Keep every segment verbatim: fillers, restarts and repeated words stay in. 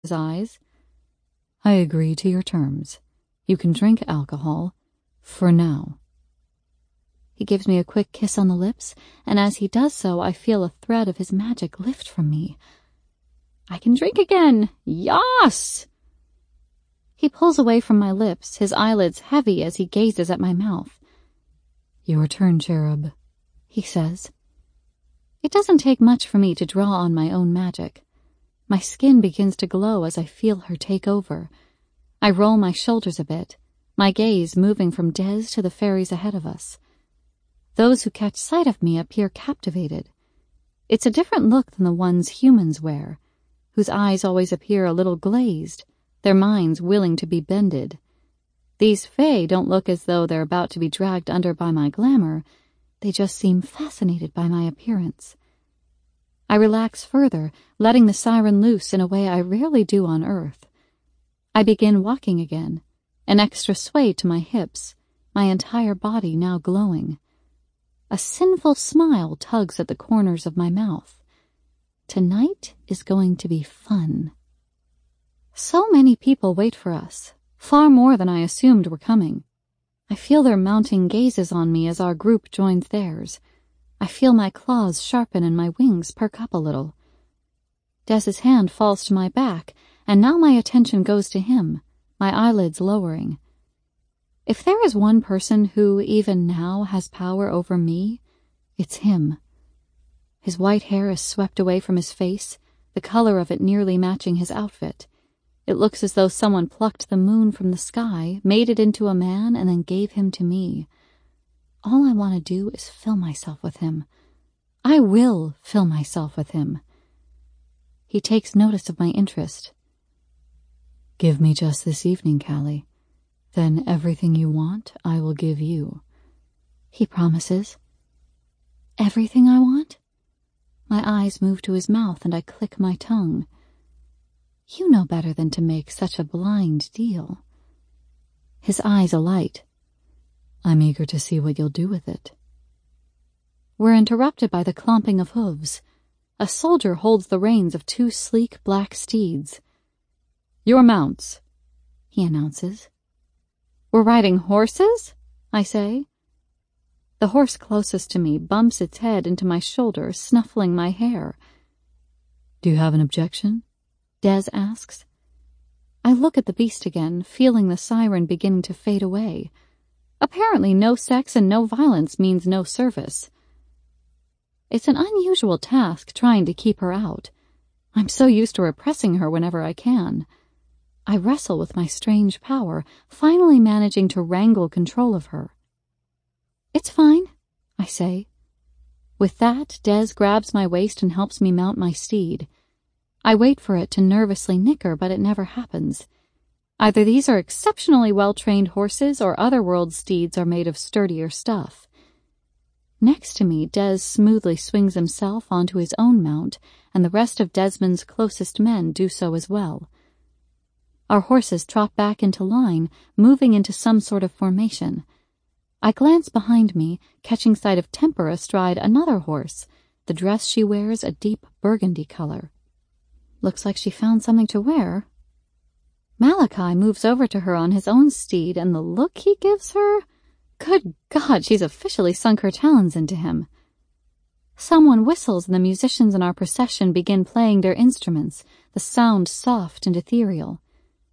his eyes. I agree to your terms. You can drink alcohol, for now. He gives me a quick kiss on the lips, and as he does so, I feel a thread of his magic lift from me. I can drink again! Yas! He pulls away from my lips, his eyelids heavy as he gazes at my mouth. Your turn, cherub, he says. It doesn't take much for me to draw on my own magic. My skin begins to glow as I feel her take over. I roll my shoulders a bit, my gaze moving from Des to the fairies ahead of us. Those who catch sight of me appear captivated. It's a different look than the ones humans wear, whose eyes always appear a little glazed, their minds willing to be bended. These fae don't look as though they're about to be dragged under by my glamour. They just seem fascinated by my appearance. I relax further, letting the siren loose in a way I rarely do on Earth. I begin walking again, an extra sway to my hips, my entire body now glowing. A sinful smile tugs at the corners of my mouth. Tonight is going to be fun. So many people wait for us, far more than I assumed were coming. I feel their mounting gazes on me as our group joins theirs. I feel my claws sharpen and my wings perk up a little. Des's hand falls to my back, and now my attention goes to him, my eyelids lowering. If there is one person who, even now, has power over me, it's him. His white hair is swept away from his face, the color of it nearly matching his outfit. It looks as though someone plucked the moon from the sky, made it into a man, and then gave him to me. All I want to do is fill myself with him. I will fill myself with him. He takes notice of my interest. Give me just this evening, Callie. Then everything you want, I will give you. He promises. Everything I want? My eyes move to his mouth and I click my tongue. You know better than to make such a blind deal. His eyes alight. I'm eager to see what you'll do with it. We're interrupted by the clomping of hooves. A soldier holds the reins of two sleek black steeds. Your mounts, he announces. We're riding horses? I say. The horse closest to me bumps its head into my shoulder, snuffling my hair. Do you have an objection? Des asks. I look at the beast again, feeling the siren begin to fade away. Apparently no sex and no violence means no service. It's an unusual task trying to keep her out. I'm so used to repressing her whenever I can. I wrestle with my strange power, finally managing to wrangle control of her. It's fine, I say. With that, Des grabs my waist and helps me mount my steed. I wait for it to nervously nicker, but it never happens. Either these are exceptionally well-trained horses or Otherworld steeds are made of sturdier stuff. Next to me, Des smoothly swings himself onto his own mount, and the rest of Desmond's closest men do so as well. Our horses trot back into line, moving into some sort of formation. I glance behind me, catching sight of Temper astride another horse, the dress she wears a deep burgundy color. Looks like she found something to wear. Malachi moves over to her on his own steed, and the look he gives her... Good God, she's officially sunk her talons into him. Someone whistles, and the musicians in our procession begin playing their instruments, the sound soft and ethereal.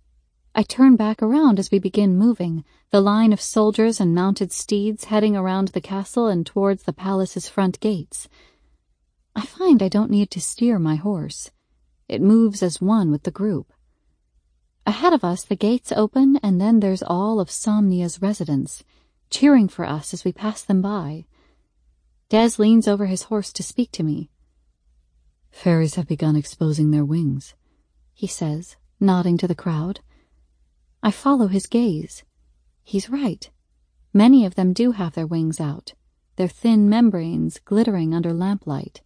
I turn back around as we begin moving, the line of soldiers and mounted steeds heading around the castle and towards the palace's front gates. I find I don't need to steer my horse. It moves as one with the group. Ahead of us, the gates open, and then there's all of Somnia's residents, cheering for us as we pass them by. Des leans over his horse to speak to me. Fairies have begun exposing their wings, he says, nodding to the crowd. I follow his gaze. He's right. Many of them do have their wings out, their thin membranes glittering under lamplight.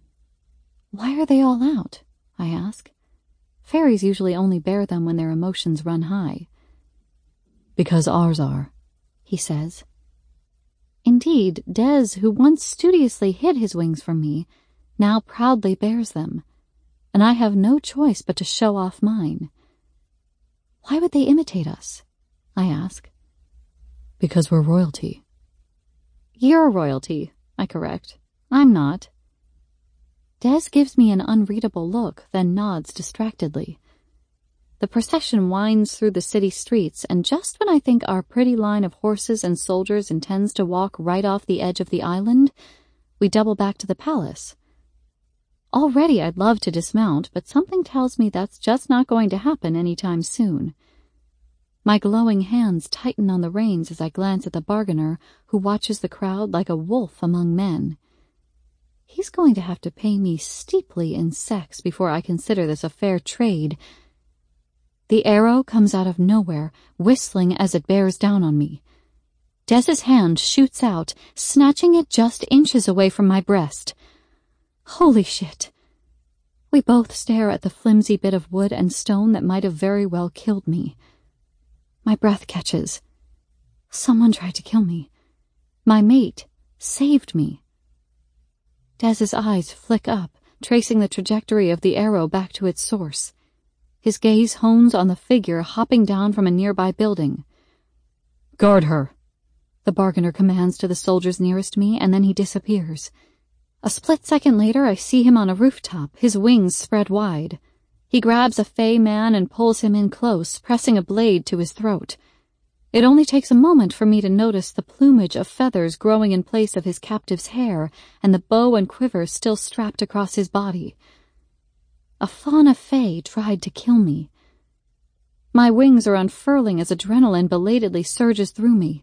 Why are they all out? I ask. Fairies usually only bear them when their emotions run high. Because ours are, he says. Indeed, Des, who once studiously hid his wings from me, now proudly bears them. and I have no choice but to show off mine. Why would they imitate us? I ask. Because we're royalty. You're royalty, I correct. I'm not. Des gives me an unreadable look, then nods distractedly. The procession winds through the city streets, and just when I think our pretty line of horses and soldiers intends to walk right off the edge of the island, we double back to the palace. Already I'd love to dismount, but something tells me that's just not going to happen anytime soon. My glowing hands tighten on the reins as I glance at the bargainer, who watches the crowd like a wolf among men. He's going to have to pay me steeply in sex before I consider this a fair trade. The arrow comes out of nowhere, whistling as it bears down on me. Des's hand shoots out, snatching it just inches away from my breast. Holy shit! We both stare at the flimsy bit of wood and stone that might have very well killed me. My breath catches. Someone tried to kill me. My mate saved me. Des's eyes flick up, tracing the trajectory of the arrow back to its source. His gaze hones on the figure hopping down from a nearby building. Guard her, the bargainer commands to the soldiers nearest me, and then he disappears. A split second later, I see him on a rooftop, his wings spread wide. He grabs a fey man and pulls him in close, pressing a blade to his throat. It only takes a moment for me to notice the plumage of feathers growing in place of his captive's hair and the bow and quiver still strapped across his body. A fauna fey tried to kill me. My wings are unfurling as adrenaline belatedly surges through me.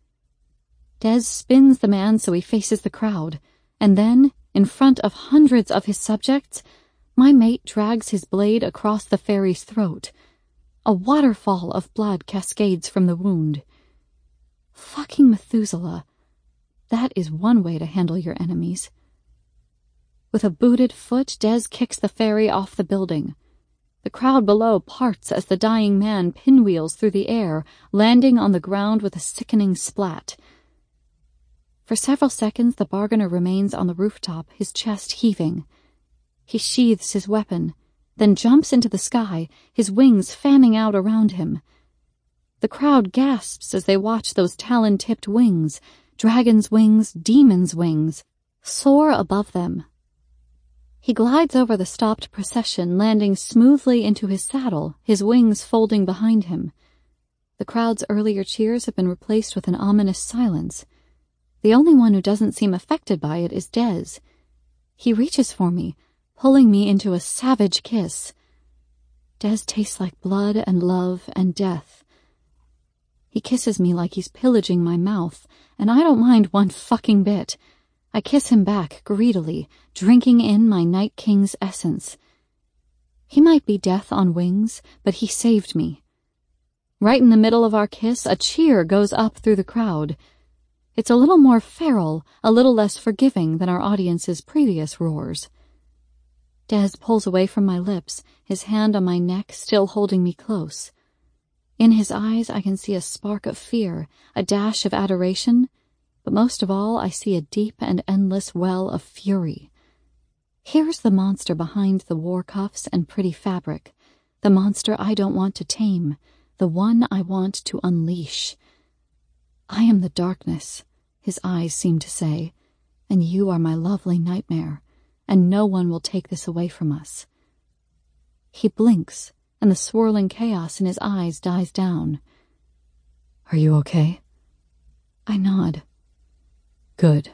Des spins the man so he faces the crowd, and then, in front of hundreds of his subjects, my mate drags his blade across the fairy's throat. A waterfall of blood cascades from the wound. Fucking Methuselah. That is one way to handle your enemies. With a booted foot, Des kicks the fairy off the building. The crowd below parts as the dying man pinwheels through the air, landing on the ground with a sickening splat. For several seconds, the bargainer remains on the rooftop, his chest heaving. He sheathes his weapon, then jumps into the sky, his wings fanning out around him. The crowd gasps as they watch those talon-tipped wings, dragon's wings, demon's wings, soar above them. He glides over the stopped procession, landing smoothly into his saddle, his wings folding behind him. The crowd's earlier cheers have been replaced with an ominous silence. The only one who doesn't seem affected by it is Des. He reaches for me, pulling me into a savage kiss. Des tastes like blood and love and death. He kisses me like he's pillaging my mouth, and I don't mind one fucking bit. I kiss him back greedily, drinking in my Night King's essence. He might be death on wings, but he saved me. Right in the middle of our kiss, a cheer goes up through the crowd. It's a little more feral, a little less forgiving than our audience's previous roars. Des pulls away from my lips, his hand on my neck still holding me close. In his eyes I can see a spark of fear, a dash of adoration, but most of all I see a deep and endless well of fury. Here's the monster behind the war cuffs and pretty fabric, the monster I don't want to tame, the one I want to unleash. I am the darkness, his eyes seem to say, and you are my lovely nightmare, and no one will take this away from us. He blinks, and the swirling chaos in his eyes dies down. Are you okay? I nod. Good.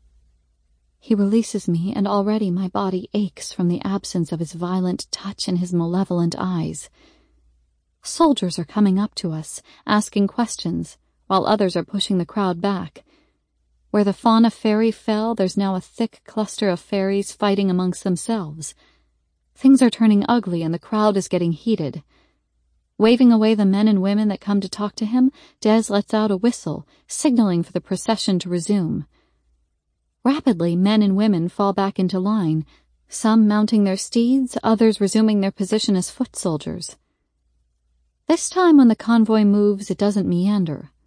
He releases me, and already my body aches from the absence of his violent touch and his malevolent eyes. Soldiers are coming up to us, asking questions, while others are pushing the crowd back. Where the fauna fairy fell, there's now a thick cluster of fairies fighting amongst themselves. Things are turning ugly, and the crowd is getting heated. Waving away the men and women that come to talk to him, Des lets out a whistle, signaling for the procession to resume. Rapidly, men and women fall back into line, some mounting their steeds, others resuming their position as foot soldiers. This time when the convoy moves, it doesn't meander.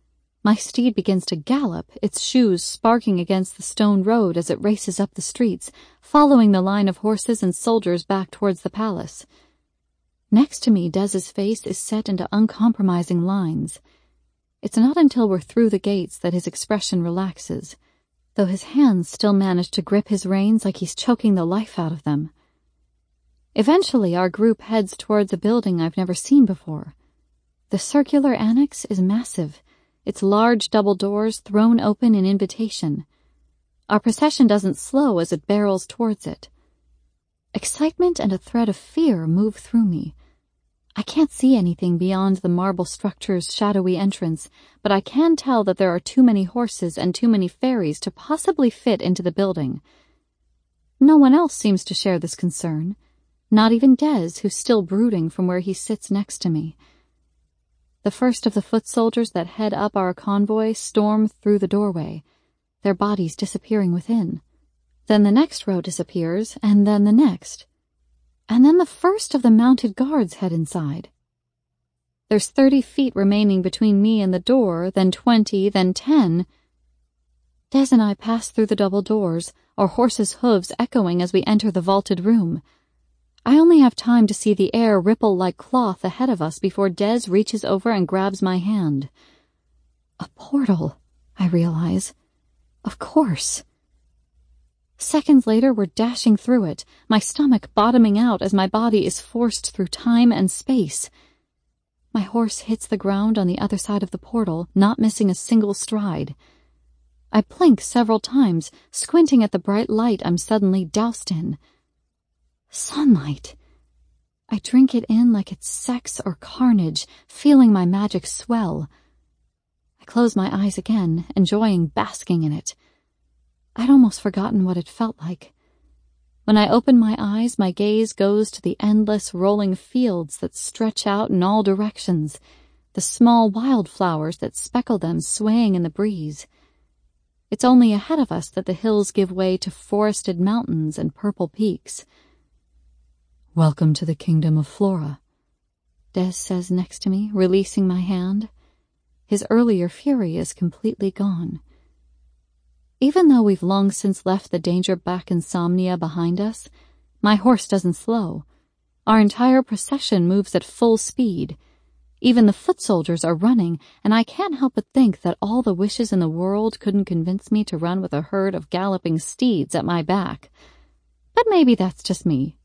My steed begins to gallop, its shoes sparking against the stone road as it races up the streets, following the line of horses and soldiers back towards the palace. Next to me, Dez's face is set into uncompromising lines. It's not until we're through the gates that his expression relaxes, though his hands still manage to grip his reins like he's choking the life out of them. Eventually, our group heads towards a building I've never seen before. The circular annex is massive, its large double doors thrown open in invitation. Our procession doesn't slow as it barrels towards it. Excitement and a thread of fear move through me. I can't see anything beyond the marble structure's shadowy entrance, but I can tell that there are too many horses and too many fairies to possibly fit into the building. No one else seems to share this concern, not even Dez, who's still brooding from where he sits next to me. The first of the foot soldiers that head up our convoy storm through the doorway, their bodies disappearing within. Then the next row disappears, and then the next. And then the first of the mounted guards head inside. There's thirty feet remaining between me and the door, then twenty, then ten. Dez and I pass through the double doors, our horses' hooves echoing as we enter the vaulted room. I only have time to see the air ripple like cloth ahead of us before Dez reaches over and grabs my hand. A portal, I realize. Of course. Seconds later, we're dashing through it, my stomach bottoming out as my body is forced through time and space. My horse hits the ground on the other side of the portal, not missing a single stride. I blink several times, squinting at the bright light I'm suddenly doused in. Sunlight. I drink it in like it's sex or carnage, feeling my magic swell. I close my eyes again, enjoying basking in it. I'd almost forgotten what it felt like. When I open my eyes, my gaze goes to the endless rolling fields that stretch out in all directions, the small wildflowers that speckle them swaying in the breeze. It's only ahead of us that the hills give way to forested mountains and purple peaks. "Welcome to the kingdom of Flora," Dez says next to me, releasing my hand. His earlier fury is completely gone. Even though we've long since left the danger-back insomnia behind us, my horse doesn't slow. Our entire procession moves at full speed. Even the foot soldiers are running, and I can't help but think that all the wishes in the world couldn't convince me to run with a herd of galloping steeds at my back. But maybe that's just me.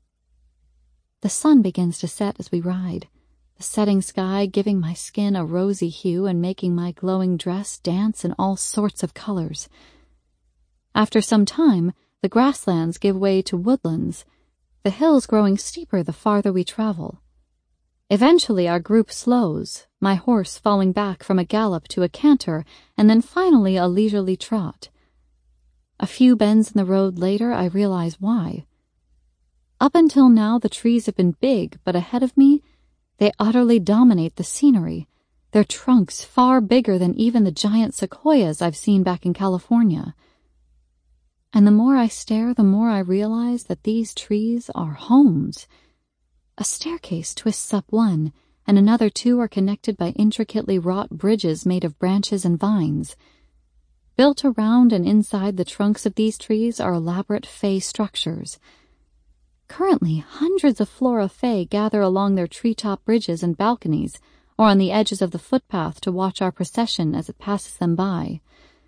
The sun begins to set as we ride, the setting sky giving my skin a rosy hue and making my glowing dress dance in all sorts of colors. After some time, the grasslands give way to woodlands, the hills growing steeper the farther we travel. Eventually our group slows, my horse falling back from a gallop to a canter, and then finally a leisurely trot. A few bends in the road later, I realize why. Up until now, the trees have been big, but ahead of me, they utterly dominate the scenery, their trunks far bigger than even the giant sequoias I've seen back in California. And the more I stare, the more I realize that these trees are homes. A staircase twists up one, and another two are connected by intricately wrought bridges made of branches and vines. Built around and inside the trunks of these trees are elaborate fey structures. Currently, hundreds of Flora Fae gather along their treetop bridges and balconies, or on the edges of the footpath to watch our procession as it passes them by.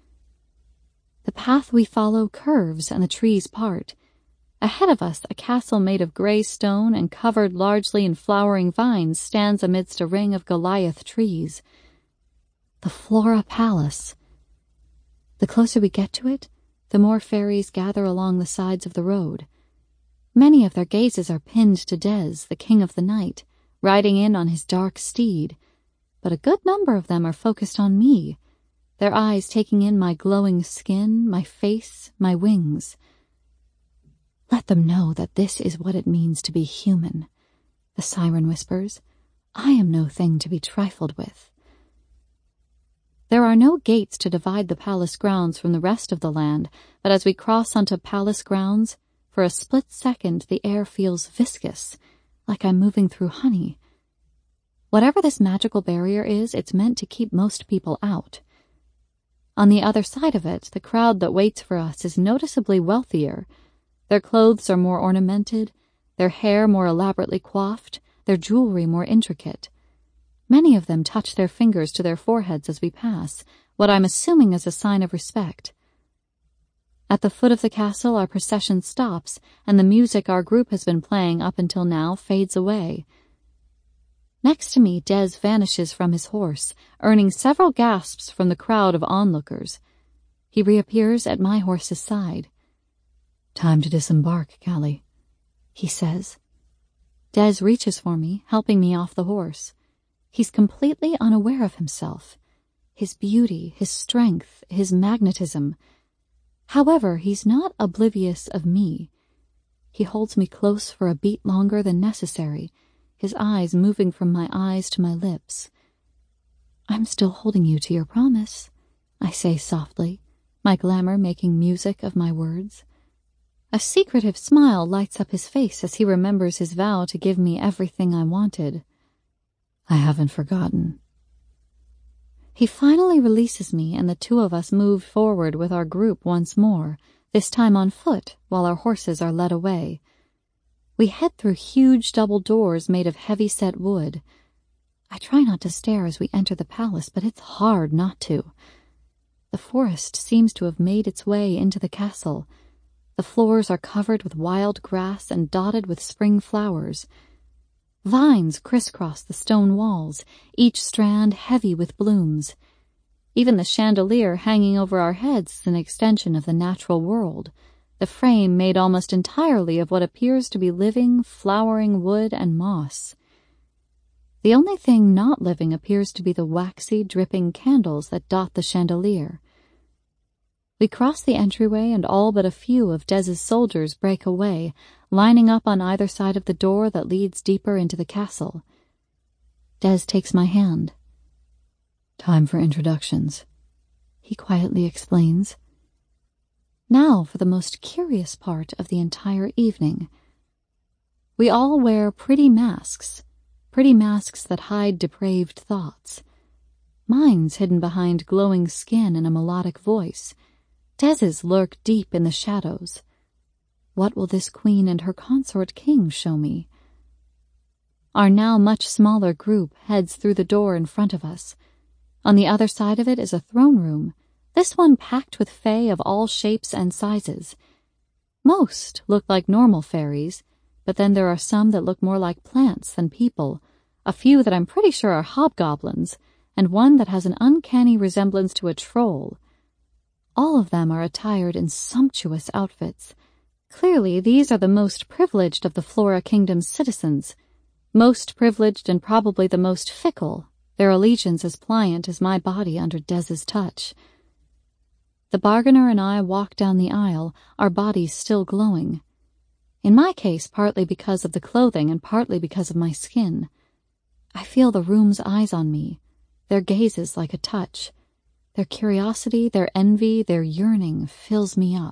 The path we follow curves and the trees part. Ahead of us, a castle made of gray stone and covered largely in flowering vines stands amidst a ring of Goliath trees. The Flora Palace. The closer we get to it, the more fairies gather along the sides of the road. Many of their gazes are pinned to Dez, the king of the night, riding in on his dark steed, but a good number of them are focused on me, their eyes taking in my glowing skin, my face, my wings. "Let them know that this is what it means to be human," the siren whispers. "I am no thing to be trifled with." There are no gates to divide the palace grounds from the rest of the land, but as we cross onto palace grounds, for a split second the air feels viscous, like I'm moving through honey. Whatever this magical barrier is, it's meant to keep most people out. On the other side of it, the crowd that waits for us is noticeably wealthier. Their clothes are more ornamented, their hair more elaborately coiffed, their jewelry more intricate. Many of them touch their fingers to their foreheads as we pass, what I'm assuming is a sign of respect. At the foot of the castle, our procession stops, and the music our group has been playing up until now fades away. Next to me, Des vanishes from his horse, earning several gasps from the crowd of onlookers. He reappears at my horse's side. "Time to disembark, Callie," he says. Des reaches for me, helping me off the horse. He's completely unaware of himself, his beauty, his strength, his magnetism. However, he's not oblivious of me. He holds me close for a beat longer than necessary, his eyes moving from my eyes to my lips. "I'm still holding you to your promise," I say softly, my glamour making music of my words. A secretive smile lights up his face as he remembers his vow to give me everything I wanted. "I haven't forgotten." He finally releases me, and the two of us move forward with our group once more, this time on foot, while our horses are led away. We head through huge double doors made of heavy-set wood. I try not to stare as we enter the palace, but it's hard not to. The forest seems to have made its way into the castle. The floors are covered with wild grass and dotted with spring flowers. Vines crisscross the stone walls, each strand heavy with blooms. Even the chandelier hanging over our heads is an extension of the natural world, the frame made almost entirely of what appears to be living, flowering wood and moss. The only thing not living appears to be the waxy, dripping candles that dot the chandelier. We cross the entryway, and all but a few of Des's soldiers break away, lining up on either side of the door that leads deeper into the castle. Des takes my hand. "Time for introductions," he quietly explains. Now for the most curious part of the entire evening. We all wear pretty masks, pretty masks that hide depraved thoughts. Mine's hidden behind glowing skin and a melodic voice. Des's lurk deep in the shadows. What will this queen and her consort king show me? Our now much smaller group heads through the door in front of us. On the other side of it is a throne room, this one packed with fae of all shapes and sizes. Most look like normal fairies, but then there are some that look more like plants than people, a few that I'm pretty sure are hobgoblins, and one that has an uncanny resemblance to a troll. All of them are attired in sumptuous outfits. Clearly, these are the most privileged of the Flora Kingdom's citizens, most privileged and probably the most fickle, their allegiance as pliant as my body under Des's touch. The bargainer and I walk down the aisle, our bodies still glowing. In my case, partly because of the clothing and partly because of my skin. I feel the room's eyes on me, their gazes like a touch. Their curiosity, their envy, their yearning fills me up.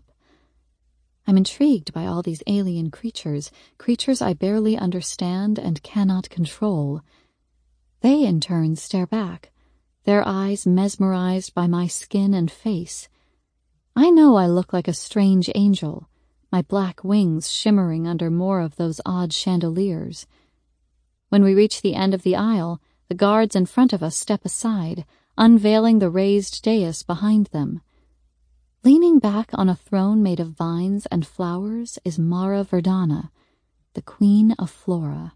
I'm intrigued by all these alien creatures, creatures I barely understand and cannot control. They, in turn, stare back, their eyes mesmerized by my skin and face. I know I look like a strange angel, my black wings shimmering under more of those odd chandeliers. When we reach the end of the aisle, the guards in front of us step aside, unveiling the raised dais behind them. Leaning back on a throne made of vines and flowers is Mara Verdana, the Queen of Flora.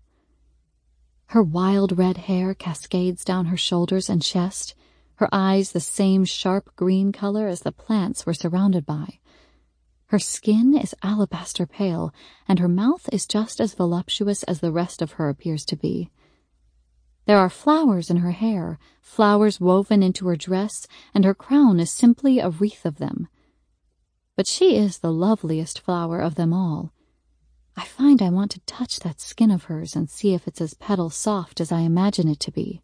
Her wild red hair cascades down her shoulders and chest, her eyes the same sharp green color as the plants we're surrounded by. Her skin is alabaster pale, and her mouth is just as voluptuous as the rest of her appears to be. There are flowers in her hair, flowers woven into her dress, and her crown is simply a wreath of them. But she is the loveliest flower of them all. I find I want to touch that skin of hers and see if it's as petal soft as I imagine it to be.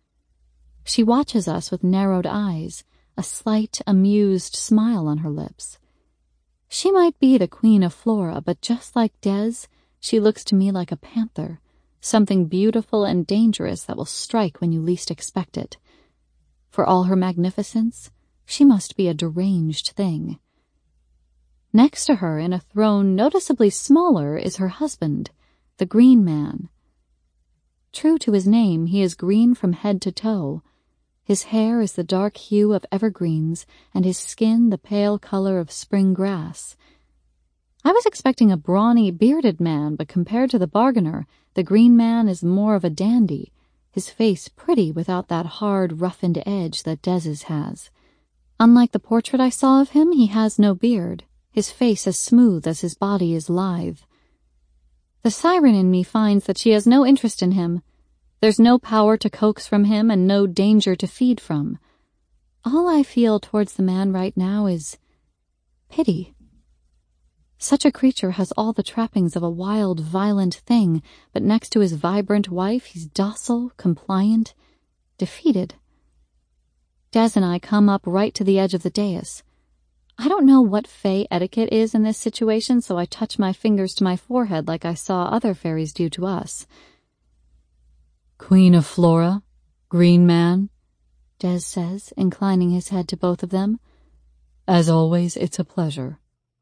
She watches us with narrowed eyes, a slight, amused smile on her lips. She might be the Queen of Flora, but just like Des, she looks to me like a panther, something beautiful and dangerous that will strike when you least expect it. For all her magnificence, She must be a deranged thing. Next to her, in a throne noticeably smaller, is her husband, the Green Man. True to his name, he is green from head to toe. His hair is the dark hue of evergreens, and his skin the pale color of spring grass. I was expecting a brawny, bearded man, but compared to the bargainer, the Green Man is more of a dandy, his face pretty without that hard, roughened edge that Dez's has. Unlike the portrait I saw of him, he has no beard, his face as smooth as his body is lithe. The siren in me finds that she has no interest in him. There's no power to coax from him and no danger to feed from. All I feel towards the man right now is pity. Such a creature has all the trappings of a wild, violent thing, but next to his vibrant wife, he's docile, compliant, defeated. Dez and I come up right to the edge of the dais. I don't know what Fae etiquette is in this situation, so I touch my fingers to my forehead like I saw other fairies do to us. Queen of Flora, Green Man, Dez says, inclining his head to both of them. As always, it's a pleasure.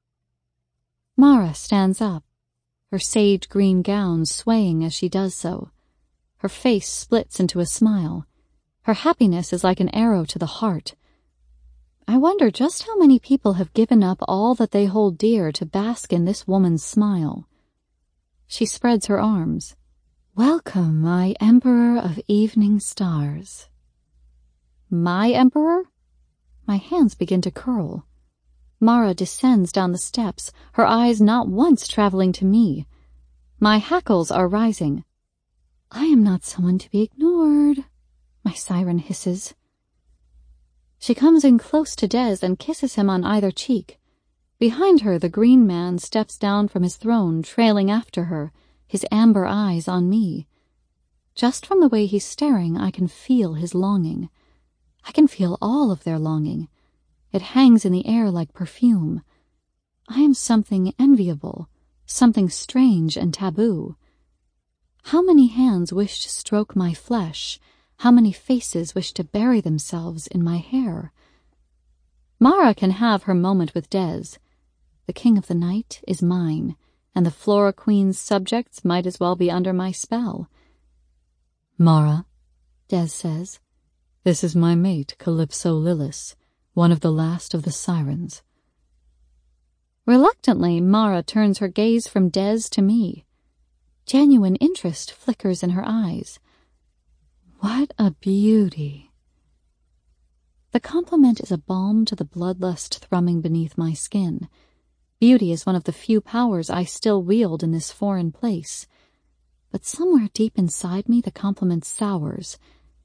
Mara stands up, her sage green gown swaying as she does so. Her face splits into a smile. Her happiness is like an arrow to the heart. I wonder just how many people have given up all that they hold dear to bask in this woman's smile. She spreads her arms. Welcome, my Emperor of Evening Stars. My Emperor? My hands begin to curl. Mara descends down the steps, her eyes not once traveling to me. My hackles are rising. I am not someone to be ignored, my siren hisses. She comes in close to Dez and kisses him on either cheek. Behind her, the Green Man steps down from his throne, trailing after her, his amber eyes on me. Just from the way he's staring, I can feel his longing. I can feel all of their longing. It hangs in the air like perfume. I am something enviable, something strange and taboo. How many hands wish to stroke my flesh? How many faces wish to bury themselves in my hair? Mara can have her moment with Dez. The king of the night is mine, and the Flora Queen's subjects might as well be under my spell. Mara, Dez says, this is my mate, Calypso Lillis, one of the last of the sirens. Reluctantly, Mara turns her gaze from Dez to me. Genuine interest flickers in her eyes. What a beauty. The compliment is a balm to the bloodlust thrumming beneath my skin. Beauty is one of the few powers I still wield in this foreign place. But somewhere deep inside me the compliment sours.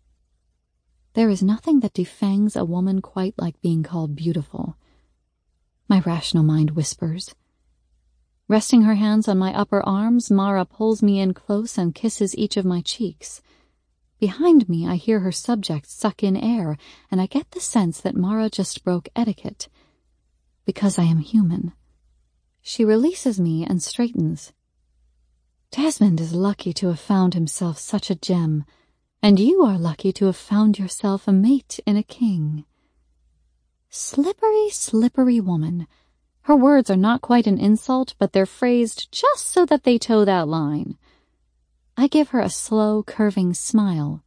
There is nothing that defangs a woman quite like being called beautiful. My rational mind whispers. Resting her hands on my upper arms, Mara pulls me in close and kisses each of my cheeks. Behind me, I hear her subjects suck in air, and I get the sense that Mara just broke etiquette. Because I am human. She releases me and straightens. Desmond is lucky to have found himself such a gem, and you are lucky to have found yourself a mate in a king. Slippery, slippery woman. Her words are not quite an insult, but they're phrased just so that they toe that line. I give her a slow, curving smile.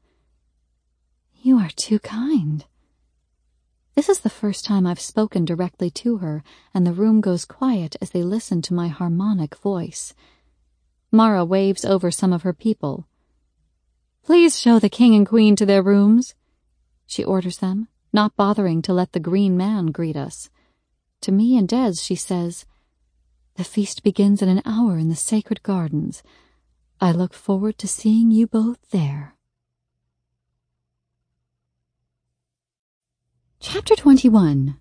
You are too kind. This is the first time I've spoken directly to her, and the room goes quiet as they listen to my harmonic voice. Mara waves over some of her people. Please show the king and queen to their rooms, she orders them, not bothering to let the Green Man greet us. To me and Dez, she says, the feast begins in an hour in the sacred gardens. I look forward to seeing you both there. Chapter twenty-one.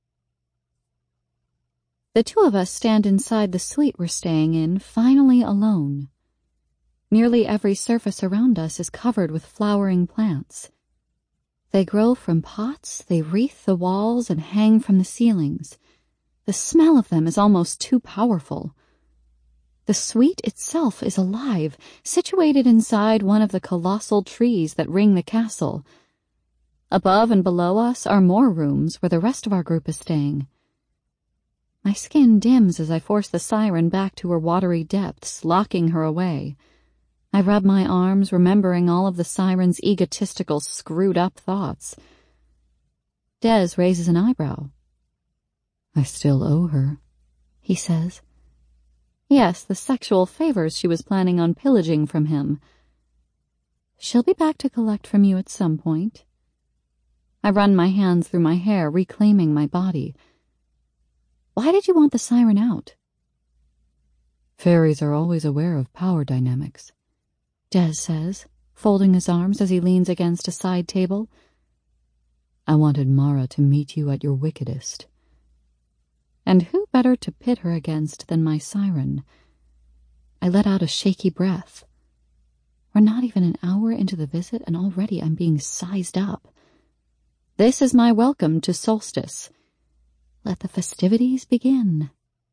The two of us stand inside the suite we're staying in, finally alone. Nearly every surface around us is covered with flowering plants. They grow from pots, they wreath the walls and hang from the ceilings. The smell of them is almost too powerful. The suite itself is alive, situated inside one of the colossal trees that ring the castle. Above and below us are more rooms where the rest of our group is staying. My skin dims as I force the siren back to her watery depths, locking her away. I rub my arms, remembering all of the siren's egotistical, screwed-up thoughts. Des raises an eyebrow. I still owe her, he says. Yes, the sexual favors she was planning on pillaging from him. She'll be back to collect from you at some point. I run my hands through my hair, reclaiming my body. Why did you want the siren out? Fairies are always aware of power dynamics, Des says, folding his arms as he leans against a side table. I wanted Mara to meet you at your wickedest. And who better to pit her against than my siren? I let out a shaky breath. We're not even an hour into the visit, and already I'm being sized up. This is my welcome to Solstice. Let the festivities begin.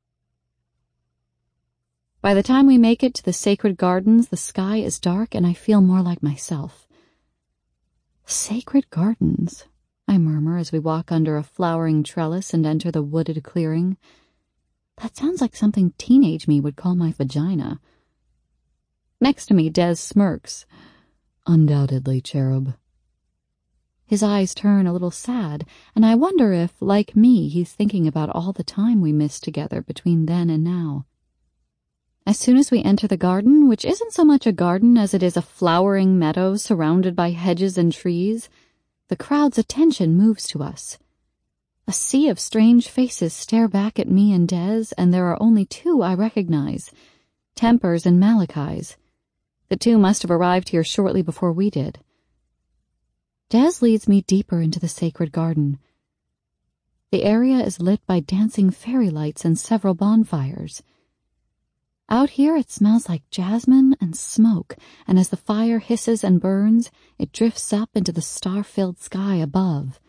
By the time we make it to the sacred gardens, the sky is dark and I feel more like myself. Sacred gardens, I murmur as we walk under a flowering trellis and enter the wooded clearing. That sounds like something teenage me would call my vagina. Next to me, Des smirks. Undoubtedly, cherub. His eyes turn a little sad, and I wonder if, like me, he's thinking about all the time we missed together between then and now. As soon as we enter the garden, which isn't so much a garden as it is a flowering meadow surrounded by hedges and trees, the crowd's attention moves to us. A sea of strange faces stare back at me and Des, and there are only two I recognize, Tempers and Malachi's. The two must have arrived here shortly before we did. Des leads me deeper into the sacred garden. The area is lit by dancing fairy lights and several bonfires. Out here it smells like jasmine and smoke, and as the fire hisses and burns, it drifts up into the star-filled sky above.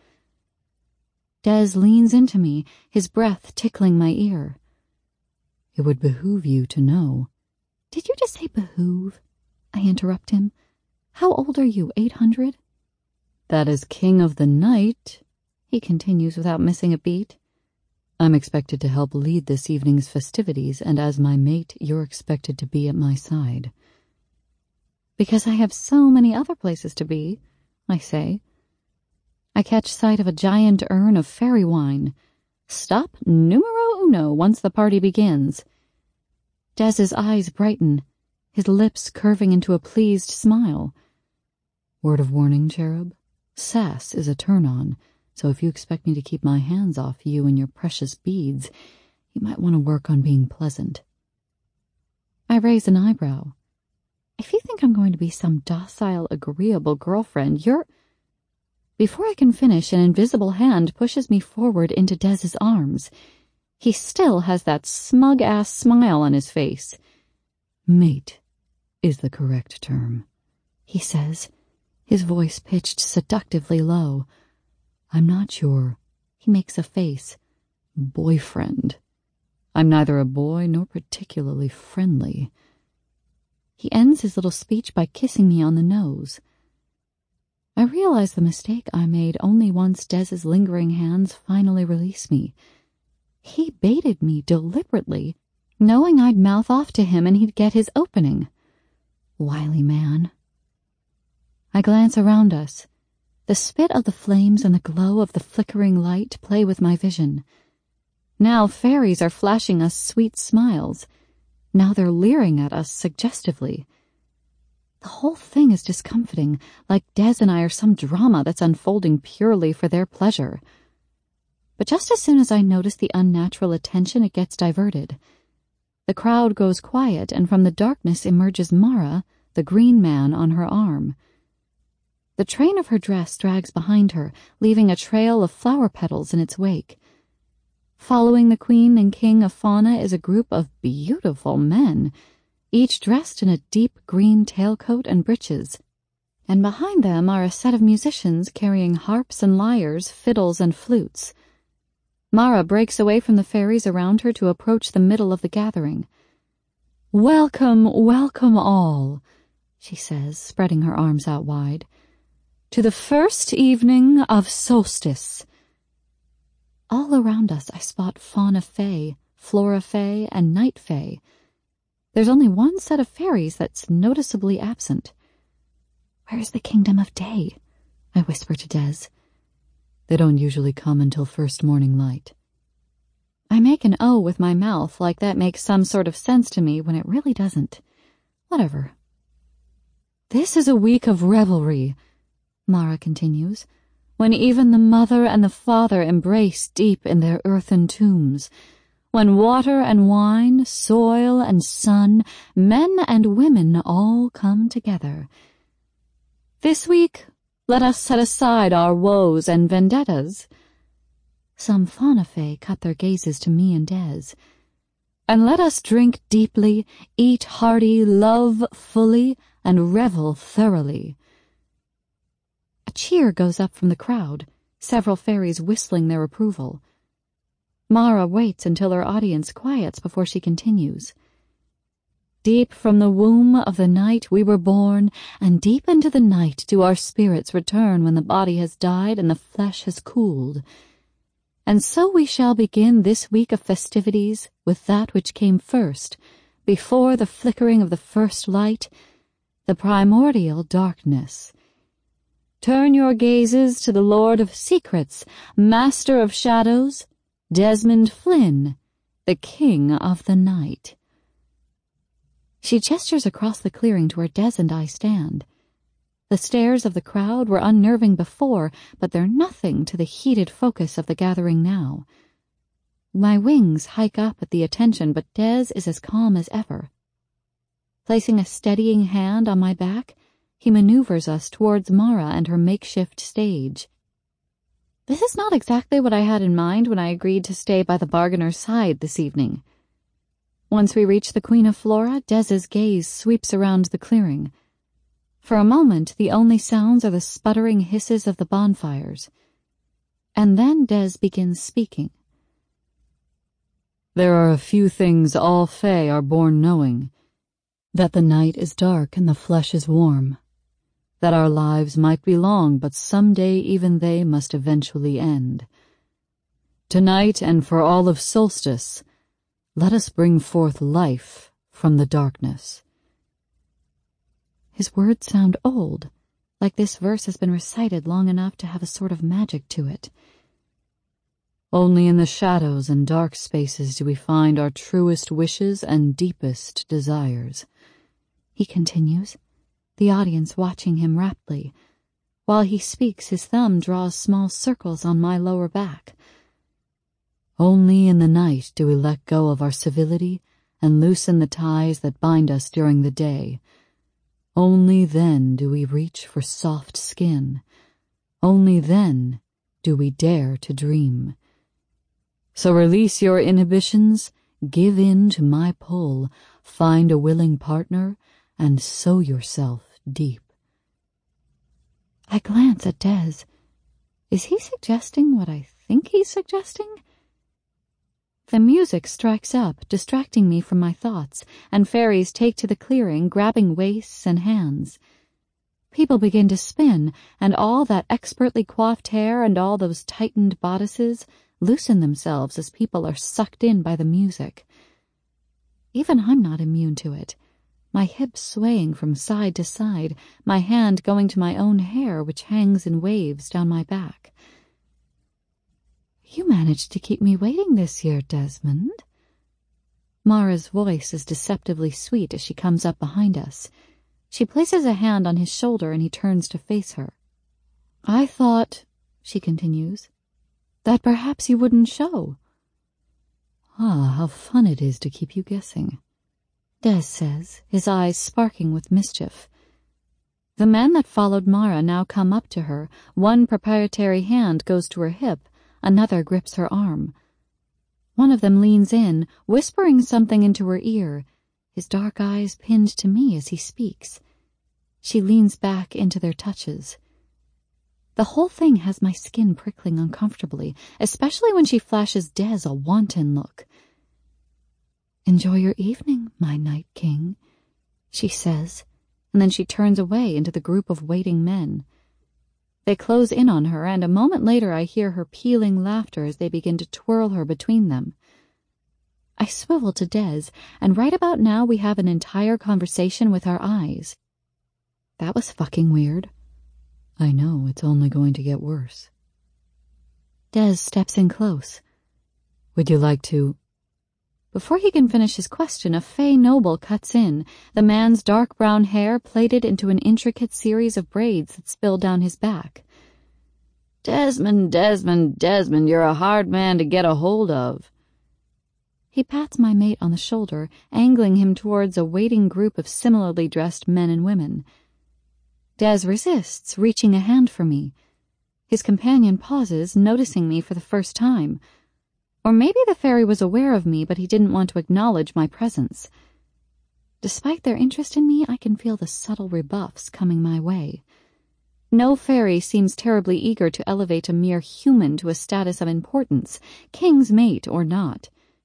Des leans into me, his breath tickling my ear. It would behoove you to know. Did you just say behoove? I interrupt him. How old are you, eight hundred? That is king of the night, he continues without missing a beat. I'm expected to help lead this evening's festivities, and as my mate, you're expected to be at my side. Because I have so many other places to be, I say. I catch sight of a giant urn of fairy wine. Stop numero uno once the party begins. Des's eyes brighten, his lips curving into a pleased smile. Word of warning, cherub? Sass is a turn-on, so if you expect me to keep my hands off you and your precious beads, you might want to work on being pleasant. I raise an eyebrow. If you think I'm going to be some docile, agreeable girlfriend, you're... Before I can finish, an invisible hand pushes me forward into Des's arms. He still has that smug-ass smile on his face. Mate is the correct term, he says, his voice pitched seductively low. I'm not your, he makes a face, boyfriend. I'm neither a boy nor particularly friendly. He ends his little speech by kissing me on the nose. I realize the mistake I made only once Des's lingering hands finally release me. He baited me deliberately, knowing I'd mouth off to him and he'd get his opening. Wily man. I glance around us. The spit of the flames and the glow of the flickering light play with my vision. Now fairies are flashing us sweet smiles. Now they're leering at us suggestively. The whole thing is discomfiting, like Des and I are some drama that's unfolding purely for their pleasure. But just as soon as I notice the unnatural attention, it gets diverted. The crowd goes quiet, and from the darkness emerges Mara, the green man on her arm. The train of her dress drags behind her, leaving a trail of flower petals in its wake. Following the queen and king of Fauna is a group of beautiful men, each dressed in a deep green tailcoat and breeches, and behind them are a set of musicians carrying harps and lyres, fiddles and flutes. Mara breaks away from the fairies around her to approach the middle of the gathering. "Welcome, welcome all," she says, spreading her arms out wide. to the first evening of solstice. All around us I spot fauna fae, flora fae, and night fae. There's only one set of fairies that's noticeably absent. Where's the kingdom of day? I whisper to Des. They don't usually come until first morning light. I make an O with my mouth like that makes some sort of sense to me when it really doesn't. Whatever. This is a week of revelry, Mara continues, when even the mother and the father embrace deep in their earthen tombs, when water and wine, soil and sun, men and women all come together. This week, let us set aside our woes and vendettas. Some fauna fae cut their gazes to me and Des. And let us drink deeply, eat hearty, love fully, and revel thoroughly. A cheer goes up from the crowd, several fairies whistling their approval. Mara waits until her audience quiets before she continues. Deep from the womb of the night we were born, and deep into the night do our spirits return when the body has died and the flesh has cooled. And so we shall begin this week of festivities with that which came first, before the flickering of the first light, the primordial darkness. Turn your gazes to the Lord of Secrets, Master of Shadows, Desmond Flynn, the King of the Night. She gestures across the clearing to where Des and I stand. The stares of the crowd were unnerving before, but they're nothing to the heated focus of the gathering now. My wings hike up at the attention, but Des is as calm as ever. Placing a steadying hand on my back, he maneuvers us towards Mara and her makeshift stage. This is not exactly what I had in mind when I agreed to stay by the bargainer's side this evening. Once we reach the Queen of Flora, Des's gaze sweeps around the clearing. For a moment, the only sounds are the sputtering hisses of the bonfires. And then Des begins speaking. There are a few things all fae are born knowing. That the night is dark and the flesh is warm. That our lives might be long, but some day even they must eventually end. Tonight and for all of solstice, let us bring forth life from the darkness. His words sound old, like this verse has been recited long enough to have a sort of magic to it. Only in the shadows and dark spaces do we find our truest wishes and deepest desires. He continues, the audience watching him raptly. While he speaks, his thumb draws small circles on my lower back. Only in the night do we let go of our civility and loosen the ties that bind us during the day. Only then do we reach for soft skin. Only then do we dare to dream. So release your inhibitions, give in to my pull, find a willing partner, and sow yourself deep. I glance at Des. Is he suggesting what I think he's suggesting? The music strikes up, distracting me from my thoughts, and fairies take to the clearing, grabbing waists and hands. People begin to spin, and all that expertly coiffed hair and all those tightened bodices loosen themselves as people are sucked in by the music. Even I'm not immune to it, my hips swaying from side to side, my hand going to my own hair which hangs in waves down my back. You managed to keep me waiting this year, Desmond. Mara's voice is deceptively sweet as she comes up behind us. She places a hand on his shoulder and he turns to face her. I thought, she continues, that perhaps you wouldn't show. Ah, how fun it is to keep you guessing, Des says, his eyes sparking with mischief. The men that followed Mara now come up to her. One proprietary hand goes to her hip, another grips her arm. One of them leans in, whispering something into her ear, his dark eyes pinned to me as he speaks. She leans back into their touches. The whole thing has my skin prickling uncomfortably, especially when she flashes Des a wanton look. Enjoy your evening, my Night King, she says, and then she turns away into the group of waiting men. They close in on her, and a moment later I hear her pealing laughter as they begin to twirl her between them. I swivel to Des, and right about now we have an entire conversation with our eyes. That was fucking weird. I know, it's only going to get worse. Des steps in close. Would you like to... Before he can finish his question, a fey noble cuts in, the man's dark brown hair plaited into an intricate series of braids that spill down his back. Desmond, Desmond, Desmond, you're a hard man to get a hold of. He pats my mate on the shoulder, angling him towards a waiting group of similarly dressed men and women. Des resists, reaching a hand for me. His companion pauses, noticing me for the first time. Or maybe the fairy was aware of me, but he didn't want to acknowledge my presence. Despite their interest in me, I can feel the subtle rebuffs coming my way. No fairy seems terribly eager to elevate a mere human to a status of importance, king's mate or not.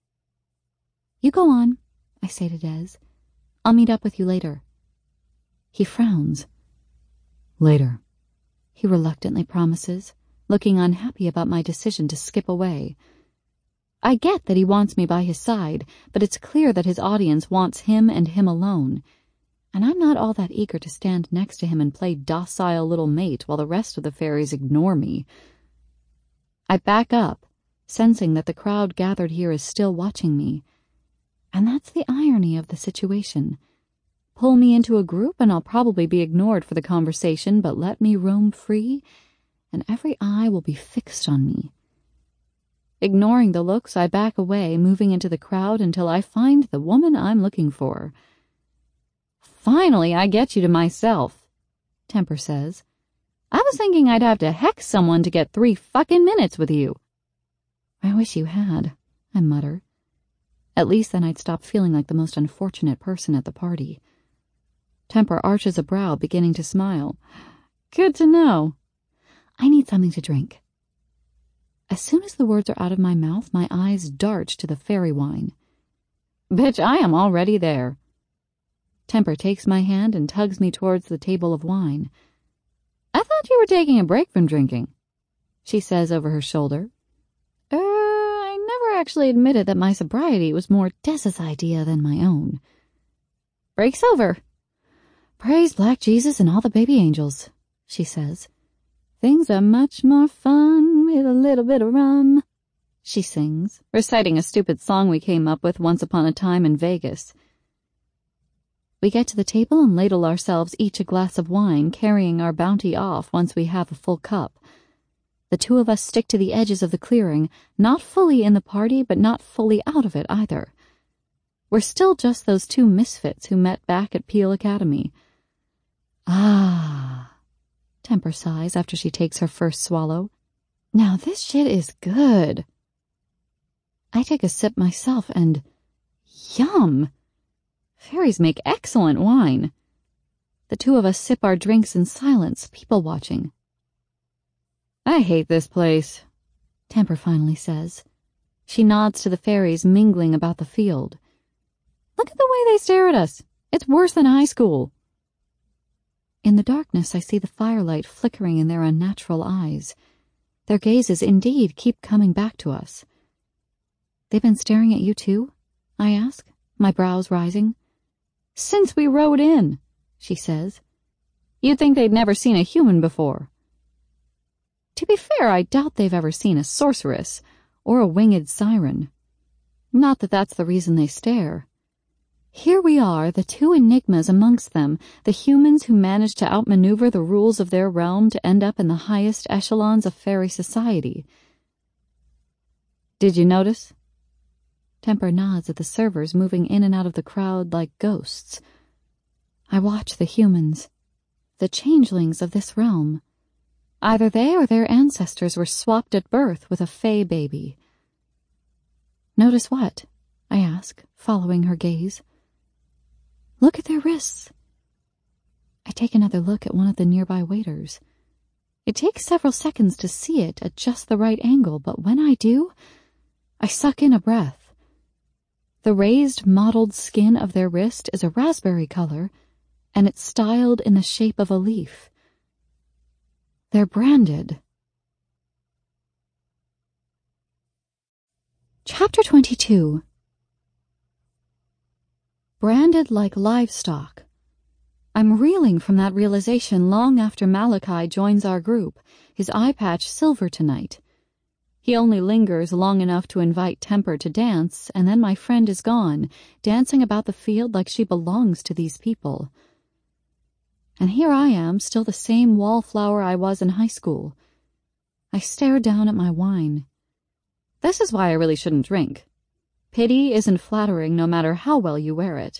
You go on, I say to Des. I'll meet up with you later. He frowns. Later, he reluctantly promises, looking unhappy about my decision to skip away. I get that he wants me by his side, but it's clear that his audience wants him and him alone, and I'm not all that eager to stand next to him and play docile little mate while the rest of the fairies ignore me. I back up, sensing that the crowd gathered here is still watching me. And that's the irony of the situation. Pull me into a group and I'll probably be ignored for the conversation, but let me roam free, and every eye will be fixed on me. Ignoring the looks, I back away, moving into the crowd until I find the woman I'm looking for. Finally, I get you to myself, Temper says. I was thinking I'd have to hex someone to get three fucking minutes with you. I wish you had, I mutter. At least then I'd stop feeling like the most unfortunate person at the party. Temper arches a brow, beginning to smile. Good to know. I need something to drink. As soon as the words are out of my mouth, my eyes dart to the fairy wine. Bitch, I am already there. Temper takes my hand and tugs me towards the table of wine. I thought you were taking a break from drinking, she says over her shoulder. Er, I never actually admitted that my sobriety was more Des's idea than my own. Break's over. Praise Black Jesus and all the baby angels, she says. Things are much more fun with a little bit of rum, she sings, reciting a stupid song we came up with once upon a time in Vegas. We get to the table and ladle ourselves each a glass of wine, carrying our bounty off once we have a full cup. The two of us stick to the edges of the clearing, not fully in the party, but not fully out of it either. We're still just those two misfits who met back at Peel Academy. Ah, Temper sighs after she takes her first swallow. Now this shit is good. I take a sip myself and... Yum! Fairies make excellent wine. The two of us sip our drinks in silence, people watching. I hate this place, Temper finally says. She nods to the fairies mingling about the field. Look at the way they stare at us. It's worse than high school. In the darkness, I see the firelight flickering in their unnatural eyes. Their gazes indeed keep coming back to us. They've been staring at you too? I ask, my brows rising. Since we rode in, she says. You'd think they'd never seen a human before. To be fair, I doubt they've ever seen a sorceress or a winged siren. Not that that's the reason they stare. Here we are, the two enigmas amongst them, the humans who managed to outmaneuver the rules of their realm to end up in the highest echelons of fairy society. Did you notice? Temper nods at the servers moving in and out of the crowd like ghosts. I watch the humans, the changelings of this realm. Either they or their ancestors were swapped at birth with a fey baby. Notice what? I ask, following her gaze. Look at their wrists. I take another look at one of the nearby waiters. It takes several seconds to see it at just the right angle, but when I do, I suck in a breath. The raised, mottled skin of their wrist is a raspberry color, and it's styled in the shape of a leaf. They're branded. Chapter twenty-two. Branded like livestock. I'm reeling from that realization long after Malachi joins our group, his eye patch silver tonight. He only lingers long enough to invite Temper to dance, and then my friend is gone, dancing about the field like she belongs to these people. And here I am, still the same wallflower I was in high school. I stare down at my wine. This is why I really shouldn't drink. Pity isn't flattering no matter how well you wear it.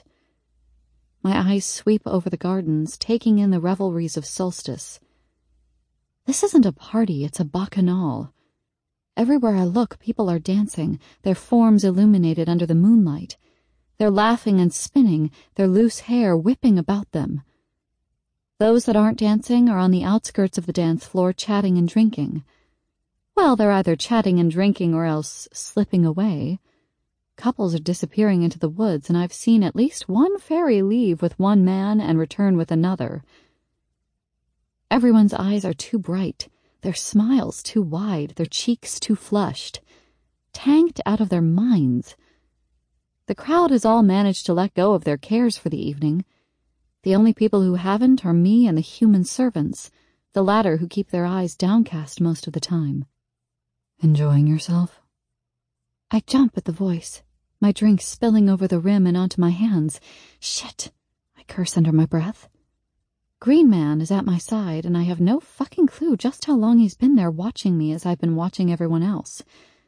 My eyes sweep over the gardens, taking in the revelries of solstice. This isn't a party, it's a bacchanal. Everywhere I look, people are dancing, their forms illuminated under the moonlight. They're laughing and spinning, their loose hair whipping about them. Those that aren't dancing are on the outskirts of the dance floor chatting and drinking. Well, they're either chatting and drinking or else slipping away. Couples are disappearing into the woods, and I've seen at least one fairy leave with one man and return with another. Everyone's eyes are too bright, their smiles too wide, their cheeks too flushed, tanked out of their minds. The crowd has all managed to let go of their cares for the evening. The only people who haven't are me and the human servants, the latter who keep their eyes downcast most of the time. Enjoying yourself? I jump at the voice, my drink spilling over the rim and onto my hands. Shit, I curse under my breath. Green Man is at my side, and I have no fucking clue just how long he's been there watching me as I've been watching everyone else.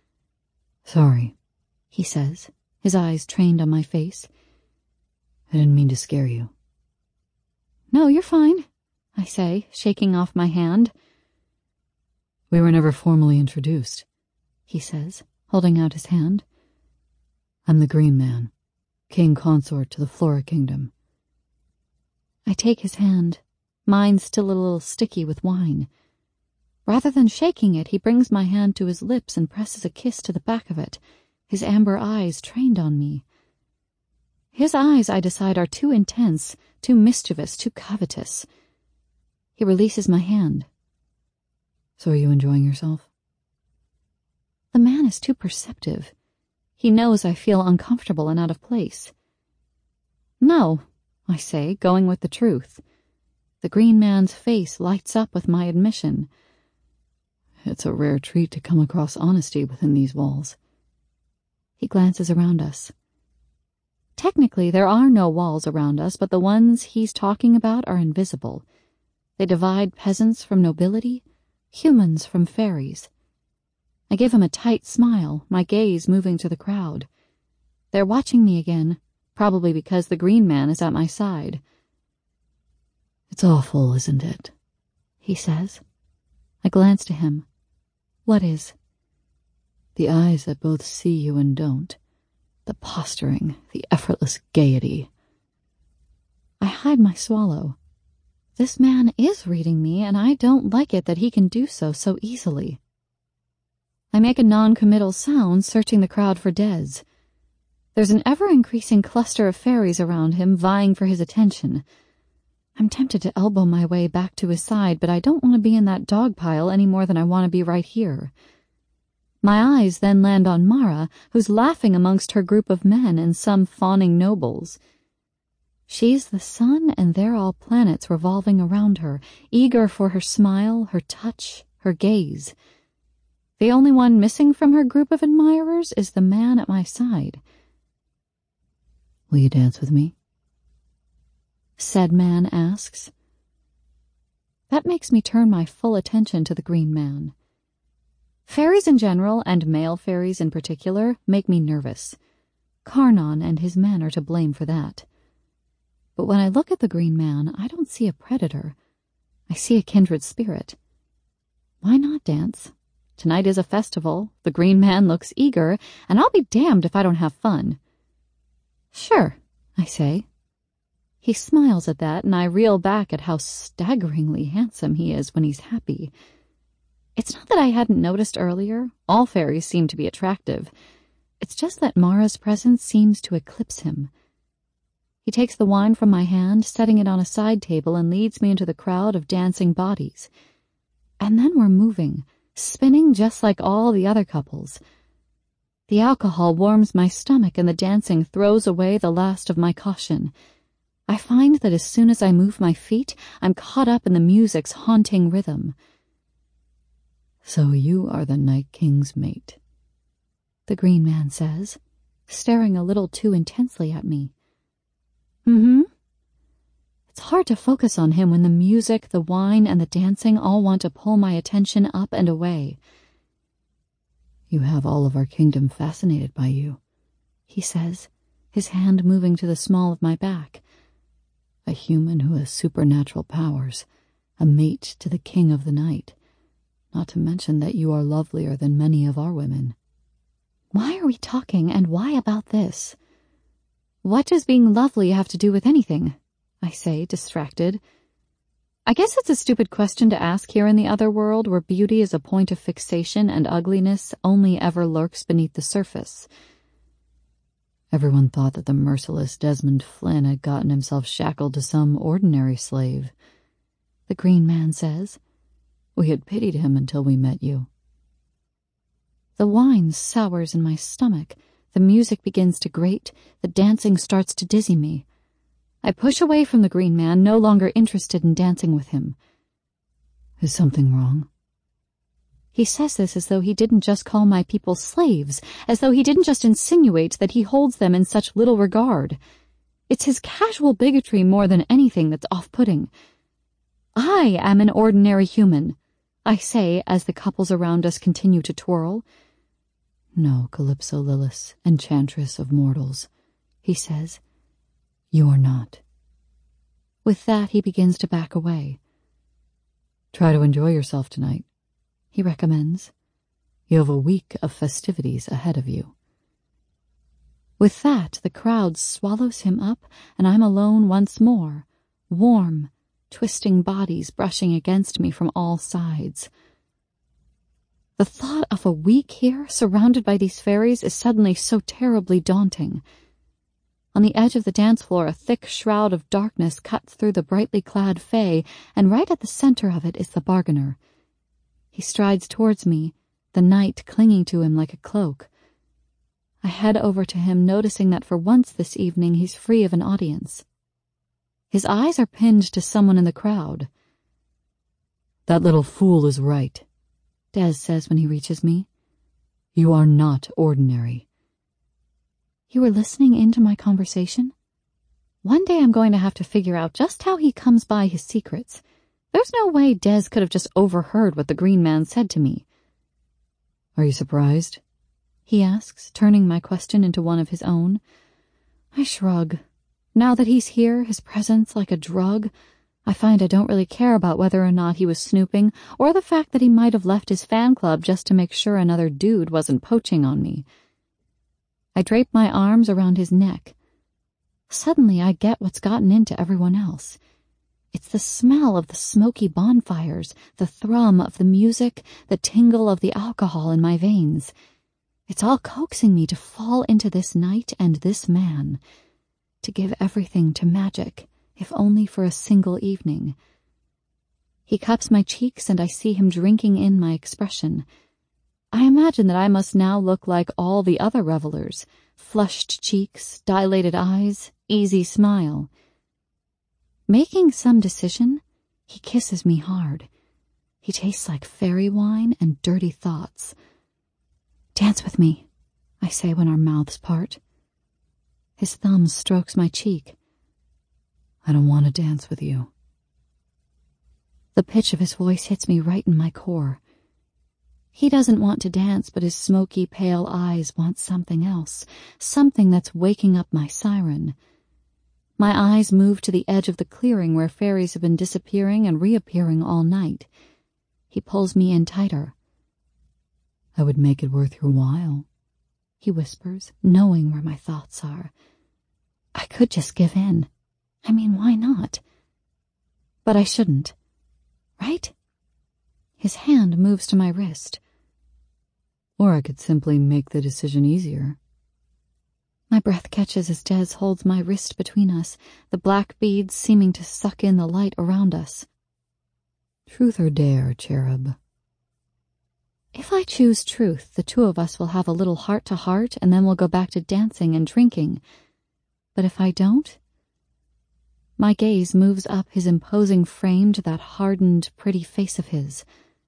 Sorry, he says, his eyes trained on my face. I didn't mean to scare you. No, you're fine, I say, shaking off my hand. We were never formally introduced, he says, holding out his hand. I'm the Green Man, king consort to the Flora Kingdom. I take his hand, mine still a little sticky with wine. Rather than shaking it, he brings my hand to his lips and presses a kiss to the back of it, his amber eyes trained on me. His eyes, I decide, are too intense, too mischievous, too covetous. He releases my hand. So are you enjoying yourself? The man is too perceptive. He knows I feel uncomfortable and out of place. No, I say, going with the truth. The Green Man's face lights up with my admission. It's a rare treat to come across honesty within these walls. He glances around us. Technically, there are no walls around us, but the ones he's talking about are invisible. They divide peasants from nobility, humans from fairies. I give him a tight smile, my gaze moving to the crowd. They're watching me again, probably because the Green Man is at my side. It's awful, isn't it? He says. I glance to him. What is? The eyes that both see you and don't. The posturing, the effortless gaiety. I hide my swallow. This man is reading me, and I don't like it that he can do so so easily. I make a non-committal sound, searching the crowd for Des. There's an ever-increasing cluster of fairies around him, vying for his attention. I'm tempted to elbow my way back to his side, but I don't want to be in that dog pile any more than I want to be right here. My eyes then land on Mara, who's laughing amongst her group of men and some fawning nobles. She's the sun, and they're all planets revolving around her, eager for her smile, her touch, her gaze. The only one missing from her group of admirers is the man at my side. Will you dance with me? Said man asks. That makes me turn my full attention to the Green Man. Fairies in general, and male fairies in particular, make me nervous. Karnan and his men are to blame for that. But when I look at the Green Man, I don't see a predator. I see a kindred spirit. Why not dance? Tonight is a festival, the Green Man looks eager, and I'll be damned if I don't have fun. Sure, I say. He smiles at that, and I reel back at how staggeringly handsome he is when he's happy. It's not that I hadn't noticed earlier. All fairies seem to be attractive. It's just that Mara's presence seems to eclipse him. He takes the wine from my hand, setting it on a side table, and leads me into the crowd of dancing bodies. And then we're moving, spinning just like all the other couples. The alcohol warms my stomach and the dancing throws away the last of my caution. I find that as soon as I move my feet, I'm caught up in the music's haunting rhythm. So you are the Night King's mate, the Green Man says, staring a little too intensely at me. Mm-hmm. It's hard to focus on him when the music, the wine, and the dancing all want to pull my attention up and away. You have all of our kingdom fascinated by you, he says, his hand moving to the small of my back. A human who has supernatural powers, a mate to the king of the night, not to mention that you are lovelier than many of our women. Why are we talking, and why about this? What does being lovely have to do with anything? I say, distracted. I guess it's a stupid question to ask here in the other world, where beauty is a point of fixation and ugliness only ever lurks beneath the surface. Everyone thought that the merciless Desmond Flynn had gotten himself shackled to some ordinary slave, the Green Man says. We had pitied him until we met you. The wine sours in my stomach, the music begins to grate, the dancing starts to dizzy me. I push away from the Green Man, no longer interested in dancing with him. Is something wrong? He says this as though he didn't just call my people slaves, as though he didn't just insinuate that he holds them in such little regard. It's his casual bigotry more than anything that's off-putting. I am an ordinary human, I say as the couples around us continue to twirl. No, Calypso Lillis, enchantress of mortals, he says. You are not. With that, he begins to back away. Try to enjoy yourself tonight, he recommends. You have a week of festivities ahead of you. With that, the crowd swallows him up, and I'm alone once more, warm, twisting bodies brushing against me from all sides. The thought of a week here, surrounded by these fairies, is suddenly so terribly daunting. On the edge of the dance floor, a thick shroud of darkness cuts through the brightly clad fae, and right at the center of it is the bargainer. He strides towards me, the night clinging to him like a cloak. I head over to him, noticing that for once this evening he's free of an audience. His eyes are pinned to someone in the crowd. That little fool is right, Des says when he reaches me. You are not ordinary. You were listening into my conversation? One day I'm going to have to figure out just how he comes by his secrets. There's no way Des could have just overheard what the Green Man said to me. Are you surprised? He asks, turning my question into one of his own. I shrug. Now that he's here, his presence like a drug, I find I don't really care about whether or not he was snooping, or the fact that he might have left his fan club just to make sure another dude wasn't poaching on me. I drape my arms around his neck. Suddenly I get what's gotten into everyone else. It's the smell of the smoky bonfires, the thrum of the music, the tingle of the alcohol in my veins. It's all coaxing me to fall into this night and this man, to give everything to magic, if only for a single evening. He cups my cheeks and I see him drinking in my expression. I imagine that I must now look like all the other revelers, flushed cheeks, dilated eyes, easy smile. Making some decision, he kisses me hard. He tastes like fairy wine and dirty thoughts. Dance with me, I say when our mouths part. His thumb strokes my cheek. I don't want to dance with you. The pitch of his voice hits me right in my core. He doesn't want to dance, but his smoky, pale eyes want something else, something that's waking up my siren. My eyes move to the edge of the clearing where fairies have been disappearing and reappearing all night. He pulls me in tighter. I would make it worth your while, he whispers, knowing where my thoughts are. I could just give in. I mean, why not? But I shouldn't. Right? His hand moves to my wrist. Or I could simply make the decision easier. My breath catches as Des holds my wrist between us, the black beads seeming to suck in the light around us. Truth or dare, cherub? If I choose truth, the two of us will have a little heart-to-heart, and then we'll go back to dancing and drinking. But if I don't? My gaze moves up his imposing frame to that hardened, pretty face of his.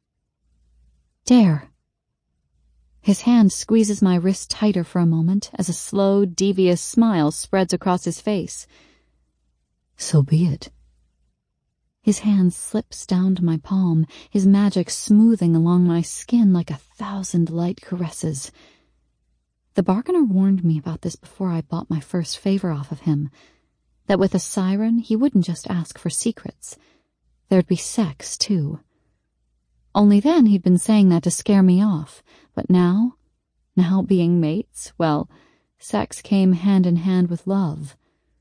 Dare. His hand squeezes my wrist tighter for a moment as a slow, devious smile spreads across his face. So be it. His hand slips down to my palm, his magic smoothing along my skin like a thousand light caresses. The bargainer warned me about this before I bought my first favor off of him, that with a siren he wouldn't just ask for secrets. There'd be sex, too. Only then he'd been saying that to scare me off, but now, now being mates, well, sex came hand in hand with love.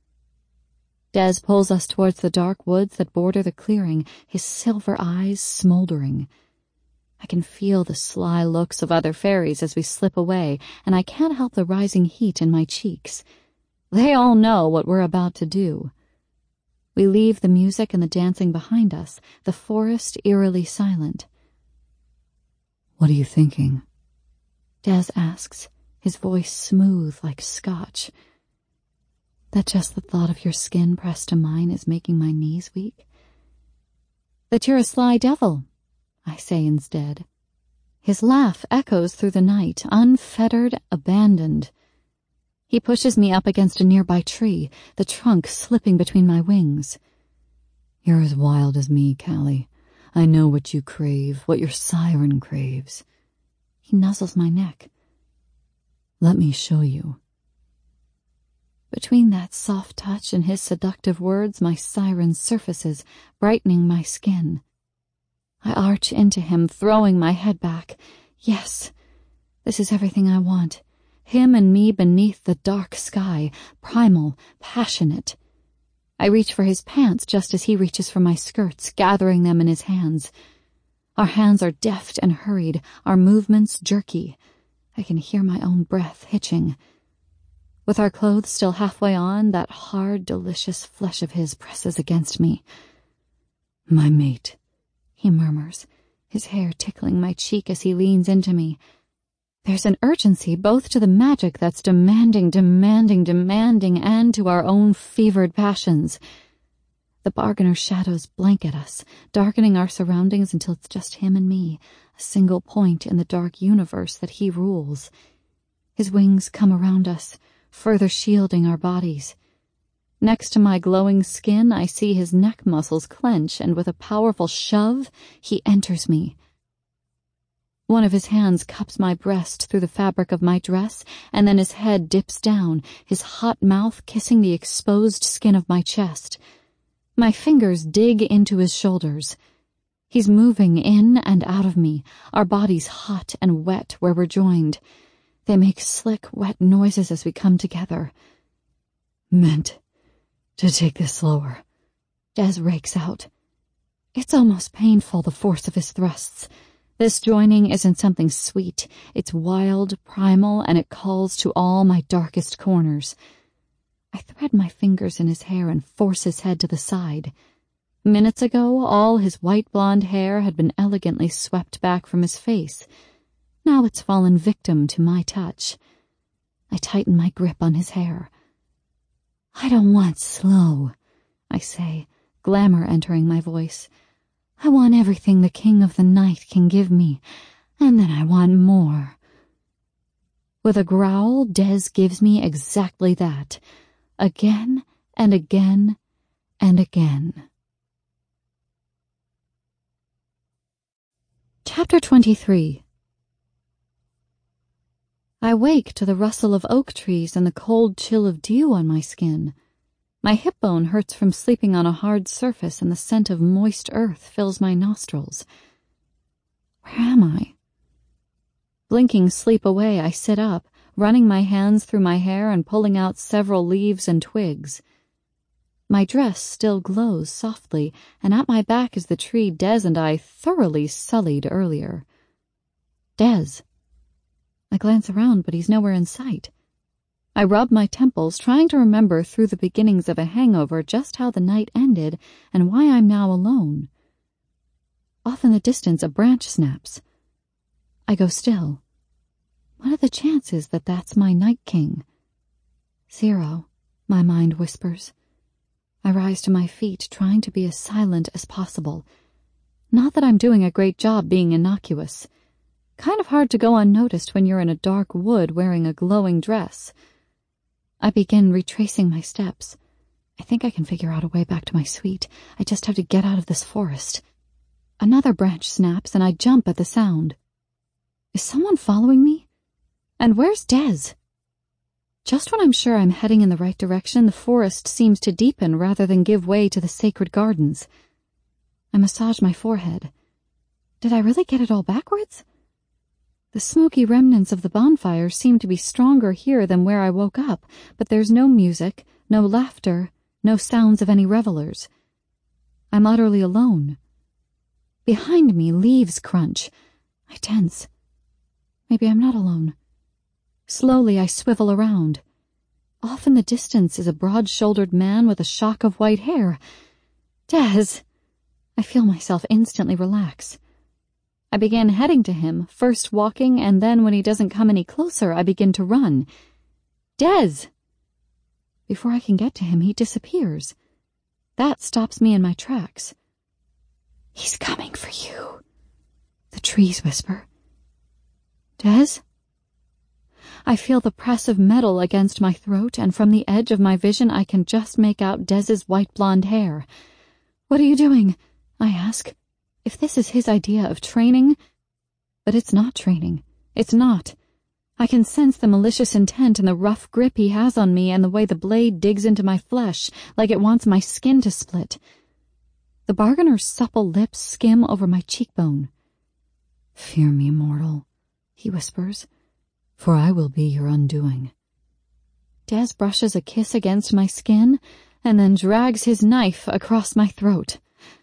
Des pulls us towards the dark woods that border the clearing, his silver eyes smoldering. I can feel the sly looks of other fairies as we slip away, and I can't help the rising heat in my cheeks. They all know what we're about to do. We leave the music and the dancing behind us, the forest eerily silent. What are you thinking? Des asks, his voice smooth like scotch. That just the thought of your skin pressed to mine is making my knees weak? That you're a sly devil, I say instead. His laugh echoes through the night, unfettered, abandoned. He pushes me up against a nearby tree, the trunk slipping between my wings. You're as wild as me, Callie. I know what you crave, what your siren craves. He nuzzles my neck. Let me show you. Between that soft touch and his seductive words, my siren surfaces, brightening my skin. I arch into him, throwing my head back. Yes, this is everything I want. Him and me beneath the dark sky, primal, passionate. I reach for his pants just as he reaches for my skirts, gathering them in his hands. Our hands are deft and hurried, our movements jerky. I can hear my own breath hitching. With our clothes still halfway on, that hard, delicious flesh of his presses against me. My mate, he murmurs, his hair tickling my cheek as he leans into me. There's an urgency both to the magic that's demanding, demanding, demanding, and to our own fevered passions. The bargainer's shadows blanket us, darkening our surroundings until it's just him and me, a single point in the dark universe that he rules. His wings come around us, further shielding our bodies. Next to my glowing skin, I see his neck muscles clench, and with a powerful shove, he enters me. One of his hands cups my breast through the fabric of my dress, and then his head dips down, his hot mouth kissing the exposed skin of my chest. My fingers dig into his shoulders. He's moving in and out of me, our bodies hot and wet where we're joined. They make slick, wet noises as we come together. Meant to take this slower, Des rakes out. It's almost painful, the force of his thrusts. This joining isn't something sweet. It's wild, primal, and it calls to all my darkest corners. I thread my fingers in his hair and force his head to the side. Minutes ago, all his white blonde hair had been elegantly swept back from his face. Now it's fallen victim to my touch. I tighten my grip on his hair. I don't want slow, I say, glamour entering my voice. I want everything the king of the night can give me, and then I want more. With a growl, Des gives me exactly that, again and again and again. Chapter twenty-three. I wake to the rustle of oak trees and the cold chill of dew on my skin. My hip bone hurts from sleeping on a hard surface, and the scent of moist earth fills my nostrils. Where am I? Blinking sleep away, I sit up, running my hands through my hair and pulling out several leaves and twigs. My dress still glows softly, and at my back is the tree Des and I thoroughly sullied earlier. Des. I glance around, but he's nowhere in sight. I rub my temples, trying to remember through the beginnings of a hangover just how the night ended and why I'm now alone. Off in the distance, a branch snaps. I go still. What are the chances that that's my Night King? Zero, my mind whispers. I rise to my feet, trying to be as silent as possible. Not that I'm doing a great job being innocuous. Kind of hard to go unnoticed when you're in a dark wood wearing a glowing dress. I begin retracing my steps. I think I can figure out a way back to my suite. I just have to get out of this forest. Another branch snaps, and I jump at the sound. Is someone following me? And where's Des? Just when I'm sure I'm heading in the right direction, the forest seems to deepen rather than give way to the sacred gardens. I massage my forehead. Did I really get it all backwards? The smoky remnants of the bonfire seem to be stronger here than where I woke up, but there's no music, no laughter, no sounds of any revelers. I'm utterly alone. Behind me, leaves crunch. I tense. Maybe I'm not alone. Slowly, I swivel around. Off in the distance is a broad-shouldered man with a shock of white hair. Des! I feel myself instantly relax. I begin heading to him, first walking, and then when he doesn't come any closer, I begin to run. Des! Before I can get to him, he disappears. That stops me in my tracks. He's coming for you, the trees whisper. Des? I feel the press of metal against my throat, and from the edge of my vision I can just make out Des's white blonde hair. What are you doing? I ask. If this is his idea of training... But it's not training. It's not. I can sense the malicious intent in the rough grip he has on me and the way the blade digs into my flesh, like it wants my skin to split. The bargainer's supple lips skim over my cheekbone. Fear me, mortal, he whispers, for I will be your undoing. Des brushes a kiss against my skin and then drags his knife across my throat.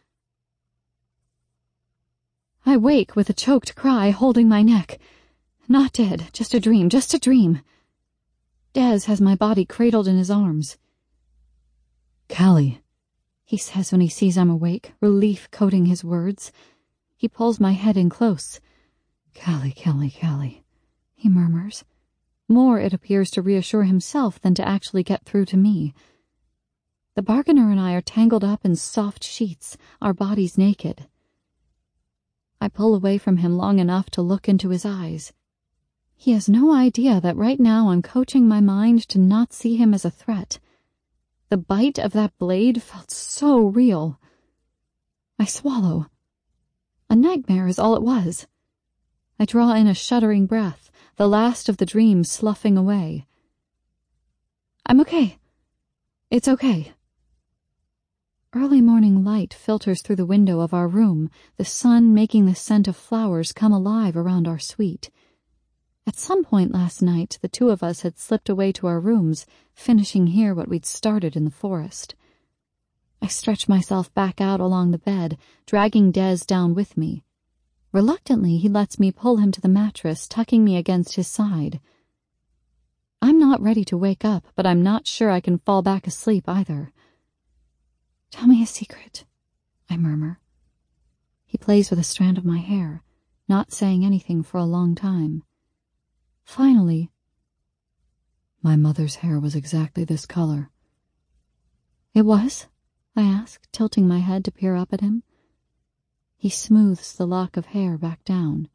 I wake with a choked cry, holding my neck. Not dead, just a dream, just a dream. Des has my body cradled in his arms. Callie, he says when he sees I'm awake, relief coating his words. He pulls my head in close. Callie, Callie, Callie, he murmurs. More, it appears, to reassure himself than to actually get through to me. The bargainer and I are tangled up in soft sheets, our bodies naked. I pull away from him long enough to look into his eyes. He has no idea that right now I'm coaching my mind to not see him as a threat. The bite of that blade felt so real. I swallow. A nightmare is all it was. I draw in a shuddering breath, the last of the dream sloughing away. I'm okay. It's okay. Early morning light filters through the window of our room, the sun making the scent of flowers come alive around our suite. At some point last night, the two of us had slipped away to our rooms, finishing here what we'd started in the forest. I stretch myself back out along the bed, dragging Des down with me. Reluctantly, he lets me pull him to the mattress, tucking me against his side. I'm not ready to wake up, but I'm not sure I can fall back asleep either. Tell me a secret, I murmur. He plays with a strand of my hair, not saying anything for a long time. Finally, my mother's hair was exactly this color. It was? I ask, tilting my head to peer up at him. He smooths the lock of hair back down.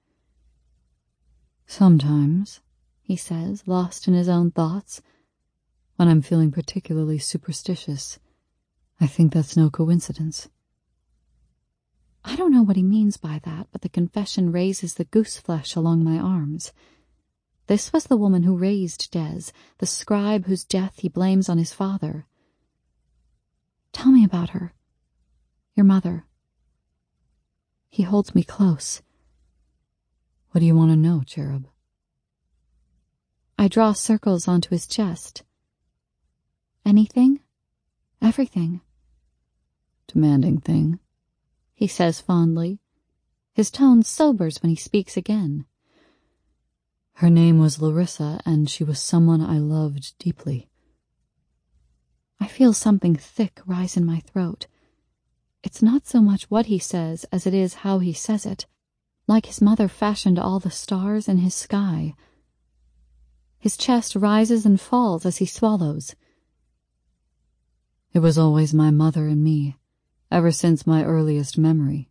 Sometimes, he says, lost in his own thoughts, when I'm feeling particularly superstitious, I think that's no coincidence. I don't know what he means by that, but the confession raises the goose flesh along my arms. This was the woman who raised Des, the scribe whose death he blames on his father. Tell me about her. Your mother. He holds me close. What do you want to know, cherub? I draw circles onto his chest. Anything? Everything. Demanding thing, he says fondly. His tone sobers when he speaks again. Her name was Larissa, and she was someone I loved deeply. I feel something thick rise in my throat. It's not so much what he says as it is how he says it, like his mother fashioned all the stars in his sky. His chest rises and falls as he swallows. It was always my mother and me, ever since my earliest memory.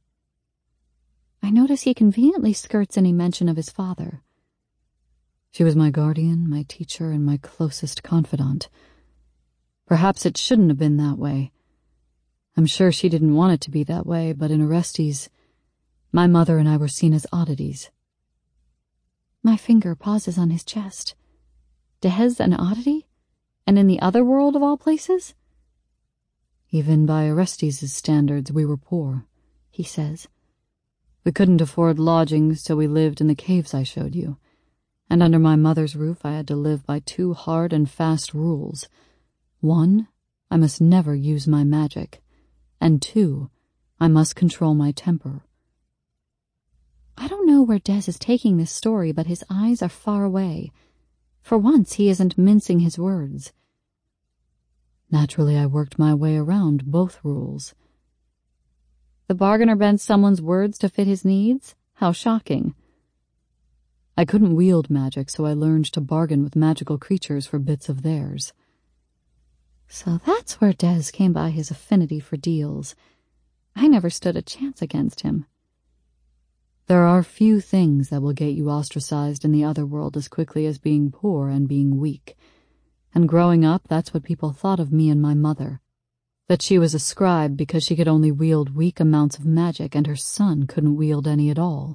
I notice he conveniently skirts any mention of his father. She was my guardian, my teacher, and my closest confidant. Perhaps it shouldn't have been that way. I'm sure she didn't want it to be that way, but in Orestes, my mother and I were seen as oddities. My finger pauses on his chest. Des an oddity? And in the other world of all places? Even by Orestes' standards, we were poor, he says. We couldn't afford lodging, so we lived in the caves I showed you. And under my mother's roof I had to live by two hard and fast rules. One, I must never use my magic. And two, I must control my temper. I don't know where Des is taking this story, but his eyes are far away. For once he isn't mincing his words. Naturally, I worked my way around both rules. The bargainer bent someone's words to fit his needs? How shocking. I couldn't wield magic, so I learned to bargain with magical creatures for bits of theirs. So that's where Des came by his affinity for deals. I never stood a chance against him. There are few things that will get you ostracized in the other world as quickly as being poor and being weak. And growing up, that's what people thought of me and my mother. That she was a scribe because she could only wield weak amounts of magic and her son couldn't wield any at all.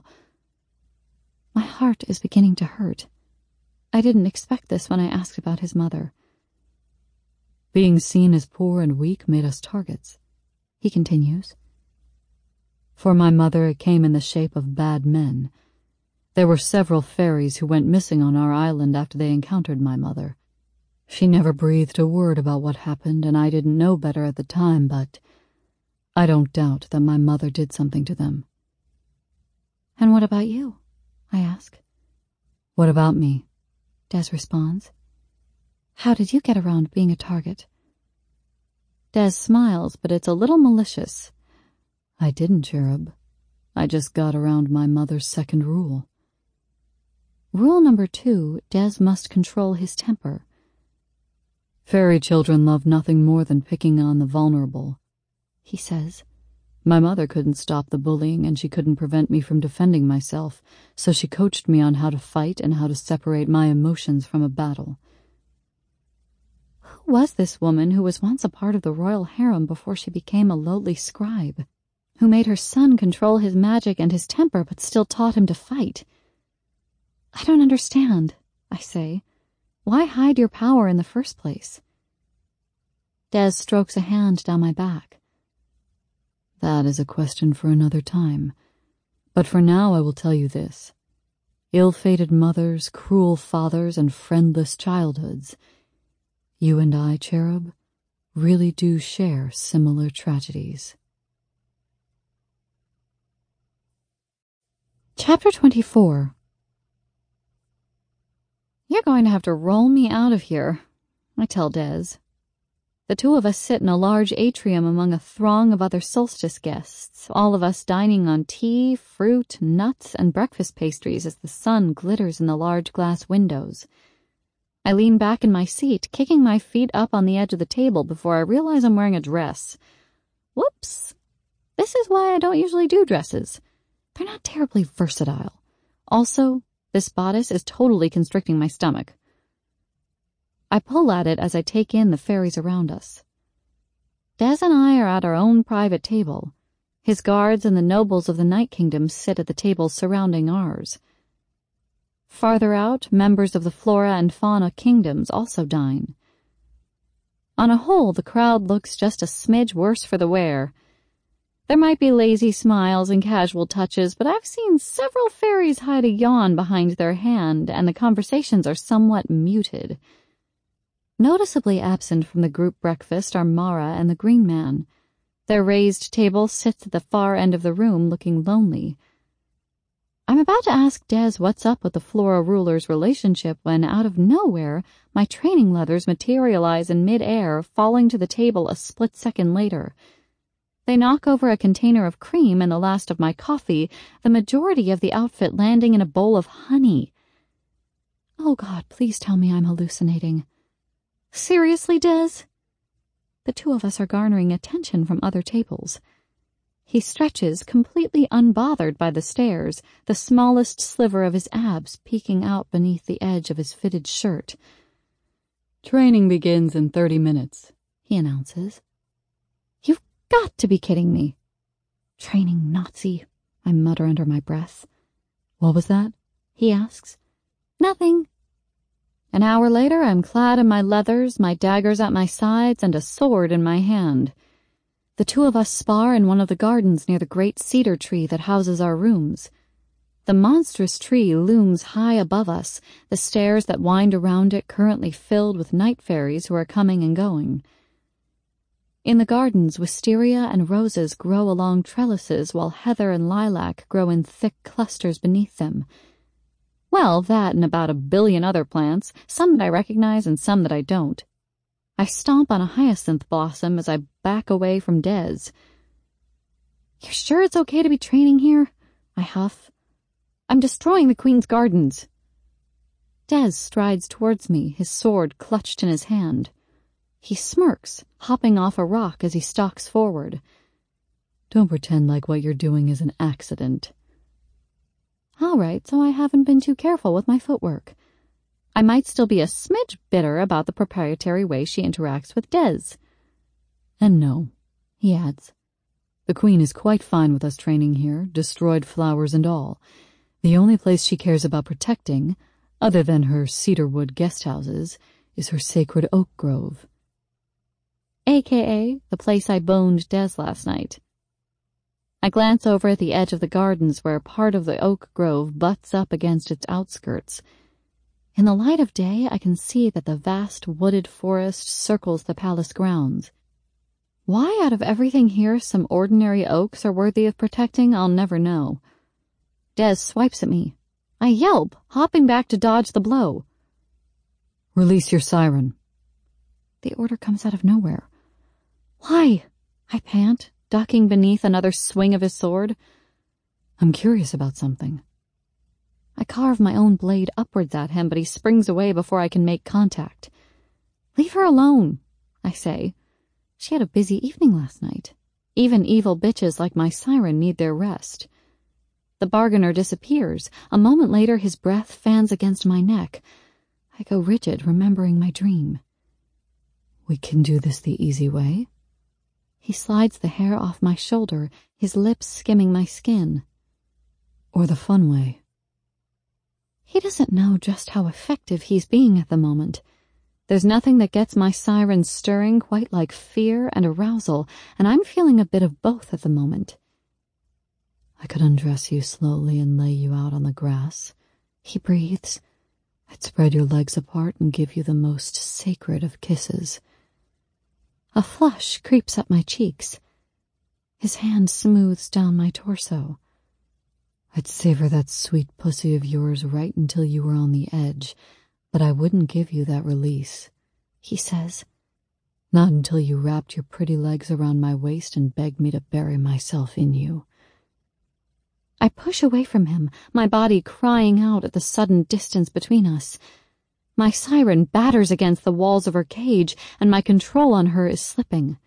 My heart is beginning to hurt. I didn't expect this when I asked about his mother. Being seen as poor and weak made us targets, he continues. For my mother, it came in the shape of bad men. There were several fairies who went missing on our island after they encountered my mother. She never breathed a word about what happened, and I didn't know better at the time, but I don't doubt that my mother did something to them. And what about you? I ask. What about me? Des responds. How did you get around being a target? Des smiles, but it's a little malicious. I didn't, Cherub. I just got around my mother's second rule. Rule number two, Des must control his temper. Fairy children love nothing more than picking on the vulnerable, he says. My mother couldn't stop the bullying and she couldn't prevent me from defending myself, so she coached me on how to fight and how to separate my emotions from a battle. Who was this woman who was once a part of the royal harem before she became a lowly scribe, who made her son control his magic and his temper but still taught him to fight? I don't understand, I say. Why hide your power in the first place? Des strokes a hand down my back. That is a question for another time. But for now I will tell you this. Ill-fated mothers, cruel fathers, and friendless childhoods. You and I, Cherub, really do share similar tragedies. Chapter twenty-four. You're going to have to roll me out of here, I tell Des. The two of us sit in a large atrium among a throng of other solstice guests, all of us dining on tea, fruit, nuts, and breakfast pastries as the sun glitters in the large glass windows. I lean back in my seat, kicking my feet up on the edge of the table before I realize I'm wearing a dress. Whoops! This is why I don't usually do dresses. They're not terribly versatile. Also, this bodice is totally constricting my stomach. I pull at it as I take in the fairies around us. Des and I are at our own private table. His guards and the nobles of the Night Kingdom sit at the tables surrounding ours. Farther out, members of the Flora and Fauna Kingdoms also dine. On a whole, the crowd looks just a smidge worse for the wear. There might be lazy smiles and casual touches, but I've seen several fairies hide a yawn behind their hand, and the conversations are somewhat muted. Noticeably absent from the group breakfast are Mara and the Green Man. Their raised table sits at the far end of the room, looking lonely. I'm about to ask Des what's up with the Flora ruler's relationship when, out of nowhere, my training leathers materialize in mid-air, falling to the table a split second later. They knock over a container of cream and the last of my coffee, the majority of the outfit landing in a bowl of honey. Oh God, please tell me I'm hallucinating. Seriously, Des? The two of us are garnering attention from other tables. He stretches, completely unbothered by the stares, the smallest sliver of his abs peeking out beneath the edge of his fitted shirt. Training begins in thirty minutes, he announces. You've got to be kidding me. Training Nazi, I mutter under my breath. What was that? He asks. Nothing. An hour later, I'm clad in my leathers, my daggers at my sides, and a sword in my hand. The two of us spar in one of the gardens near the great cedar tree that houses our rooms. The monstrous tree looms high above us, the stairs that wind around it currently filled with night fairies who are coming and going. In the gardens, wisteria and roses grow along trellises while heather and lilac grow in thick clusters beneath them. Well, that and about a billion other plants, some that I recognize and some that I don't. I stomp on a hyacinth blossom as I back away from Des. You're sure it's okay to be training here? I huff. I'm destroying the Queen's gardens. Des strides towards me, his sword clutched in his hand. He smirks, hopping off a rock as he stalks forward. Don't pretend like what you're doing is an accident. All right, so I haven't been too careful with my footwork. I might still be a smidge bitter about the proprietary way she interacts with Des. And no, he adds. The Queen is quite fine with us training here, destroyed flowers and all. The only place she cares about protecting, other than her cedarwood guest houses, is her sacred oak grove. A K A the place I boned Des last night. I glance over at the edge of the gardens where part of the oak grove butts up against its outskirts. In the light of day, I can see that the vast wooded forest circles the palace grounds. Why out of everything here some ordinary oaks are worthy of protecting, I'll never know. Des swipes at me. I yelp, hopping back to dodge the blow. Release your siren. The order comes out of nowhere. Why? I pant, ducking beneath another swing of his sword. I'm curious about something. I carve my own blade upwards at him, but he springs away before I can make contact. Leave her alone, I say. She had a busy evening last night. Even evil bitches like my siren need their rest. The bargainer disappears. A moment later, his breath fans against my neck. I go rigid, remembering my dream. We can do this the easy way. He slides the hair off my shoulder, his lips skimming my skin. Or the fun way. He doesn't know just how effective he's being at the moment. There's nothing that gets my siren stirring quite like fear and arousal, and I'm feeling a bit of both at the moment. I could undress you slowly and lay you out on the grass, he breathes. I'd spread your legs apart and give you the most sacred of kisses. A flush creeps up my cheeks. His hand smooths down my torso. I'd savor that sweet pussy of yours right until you were on the edge, but I wouldn't give you that release, he says. Not until you wrapped your pretty legs around my waist and begged me to bury myself in you. I push away from him, my body crying out at the sudden distance between us. My siren batters against the walls of her cage, and my control on her is slipping.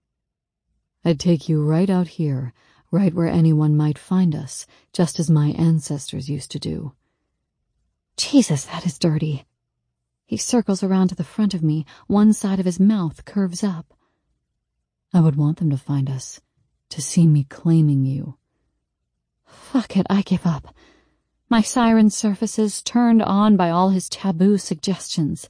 I'd take you right out here, right where anyone might find us, just as my ancestors used to do. Jesus, that is dirty. He circles around to the front of me, one side of his mouth curves up. I would want them to find us, to see me claiming you. Fuck it, I give up. My siren surfaces, turned on by all his taboo suggestions.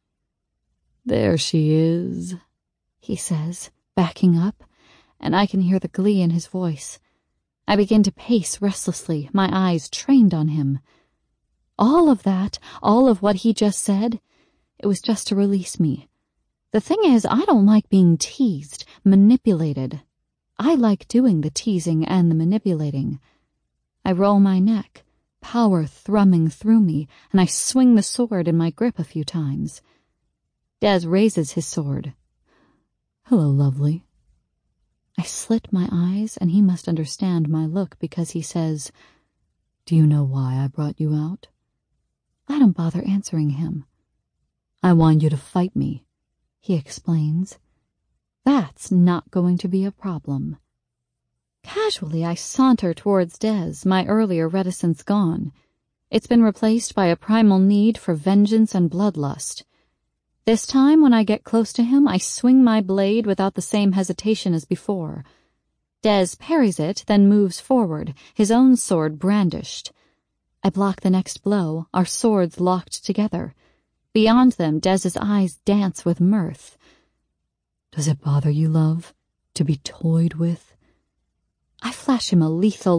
There she is, he says, backing up, and I can hear the glee in his voice. I begin to pace restlessly, my eyes trained on him. All of that, all of what he just said, it was just to release me. The thing is, I don't like being teased, manipulated. I like doing the teasing and the manipulating. I roll my neck, power thrumming through me, and I swing the sword in my grip a few times. Des raises his sword. Hello, lovely. I slit my eyes, and he must understand my look because he says, "Do you know why I brought you out?" I don't bother answering him. "I want you to fight me," he explains. "That's not going to be a problem." Casually, I saunter towards Des, my earlier reticence gone. It's been replaced by a primal need for vengeance and bloodlust. This time, when I get close to him, I swing my blade without the same hesitation as before. Des parries it, then moves forward, his own sword brandished. I block the next blow, our swords locked together. Beyond them, Des's eyes dance with mirth. "Does it bother you, love, to be toyed with?" I flash him a lethal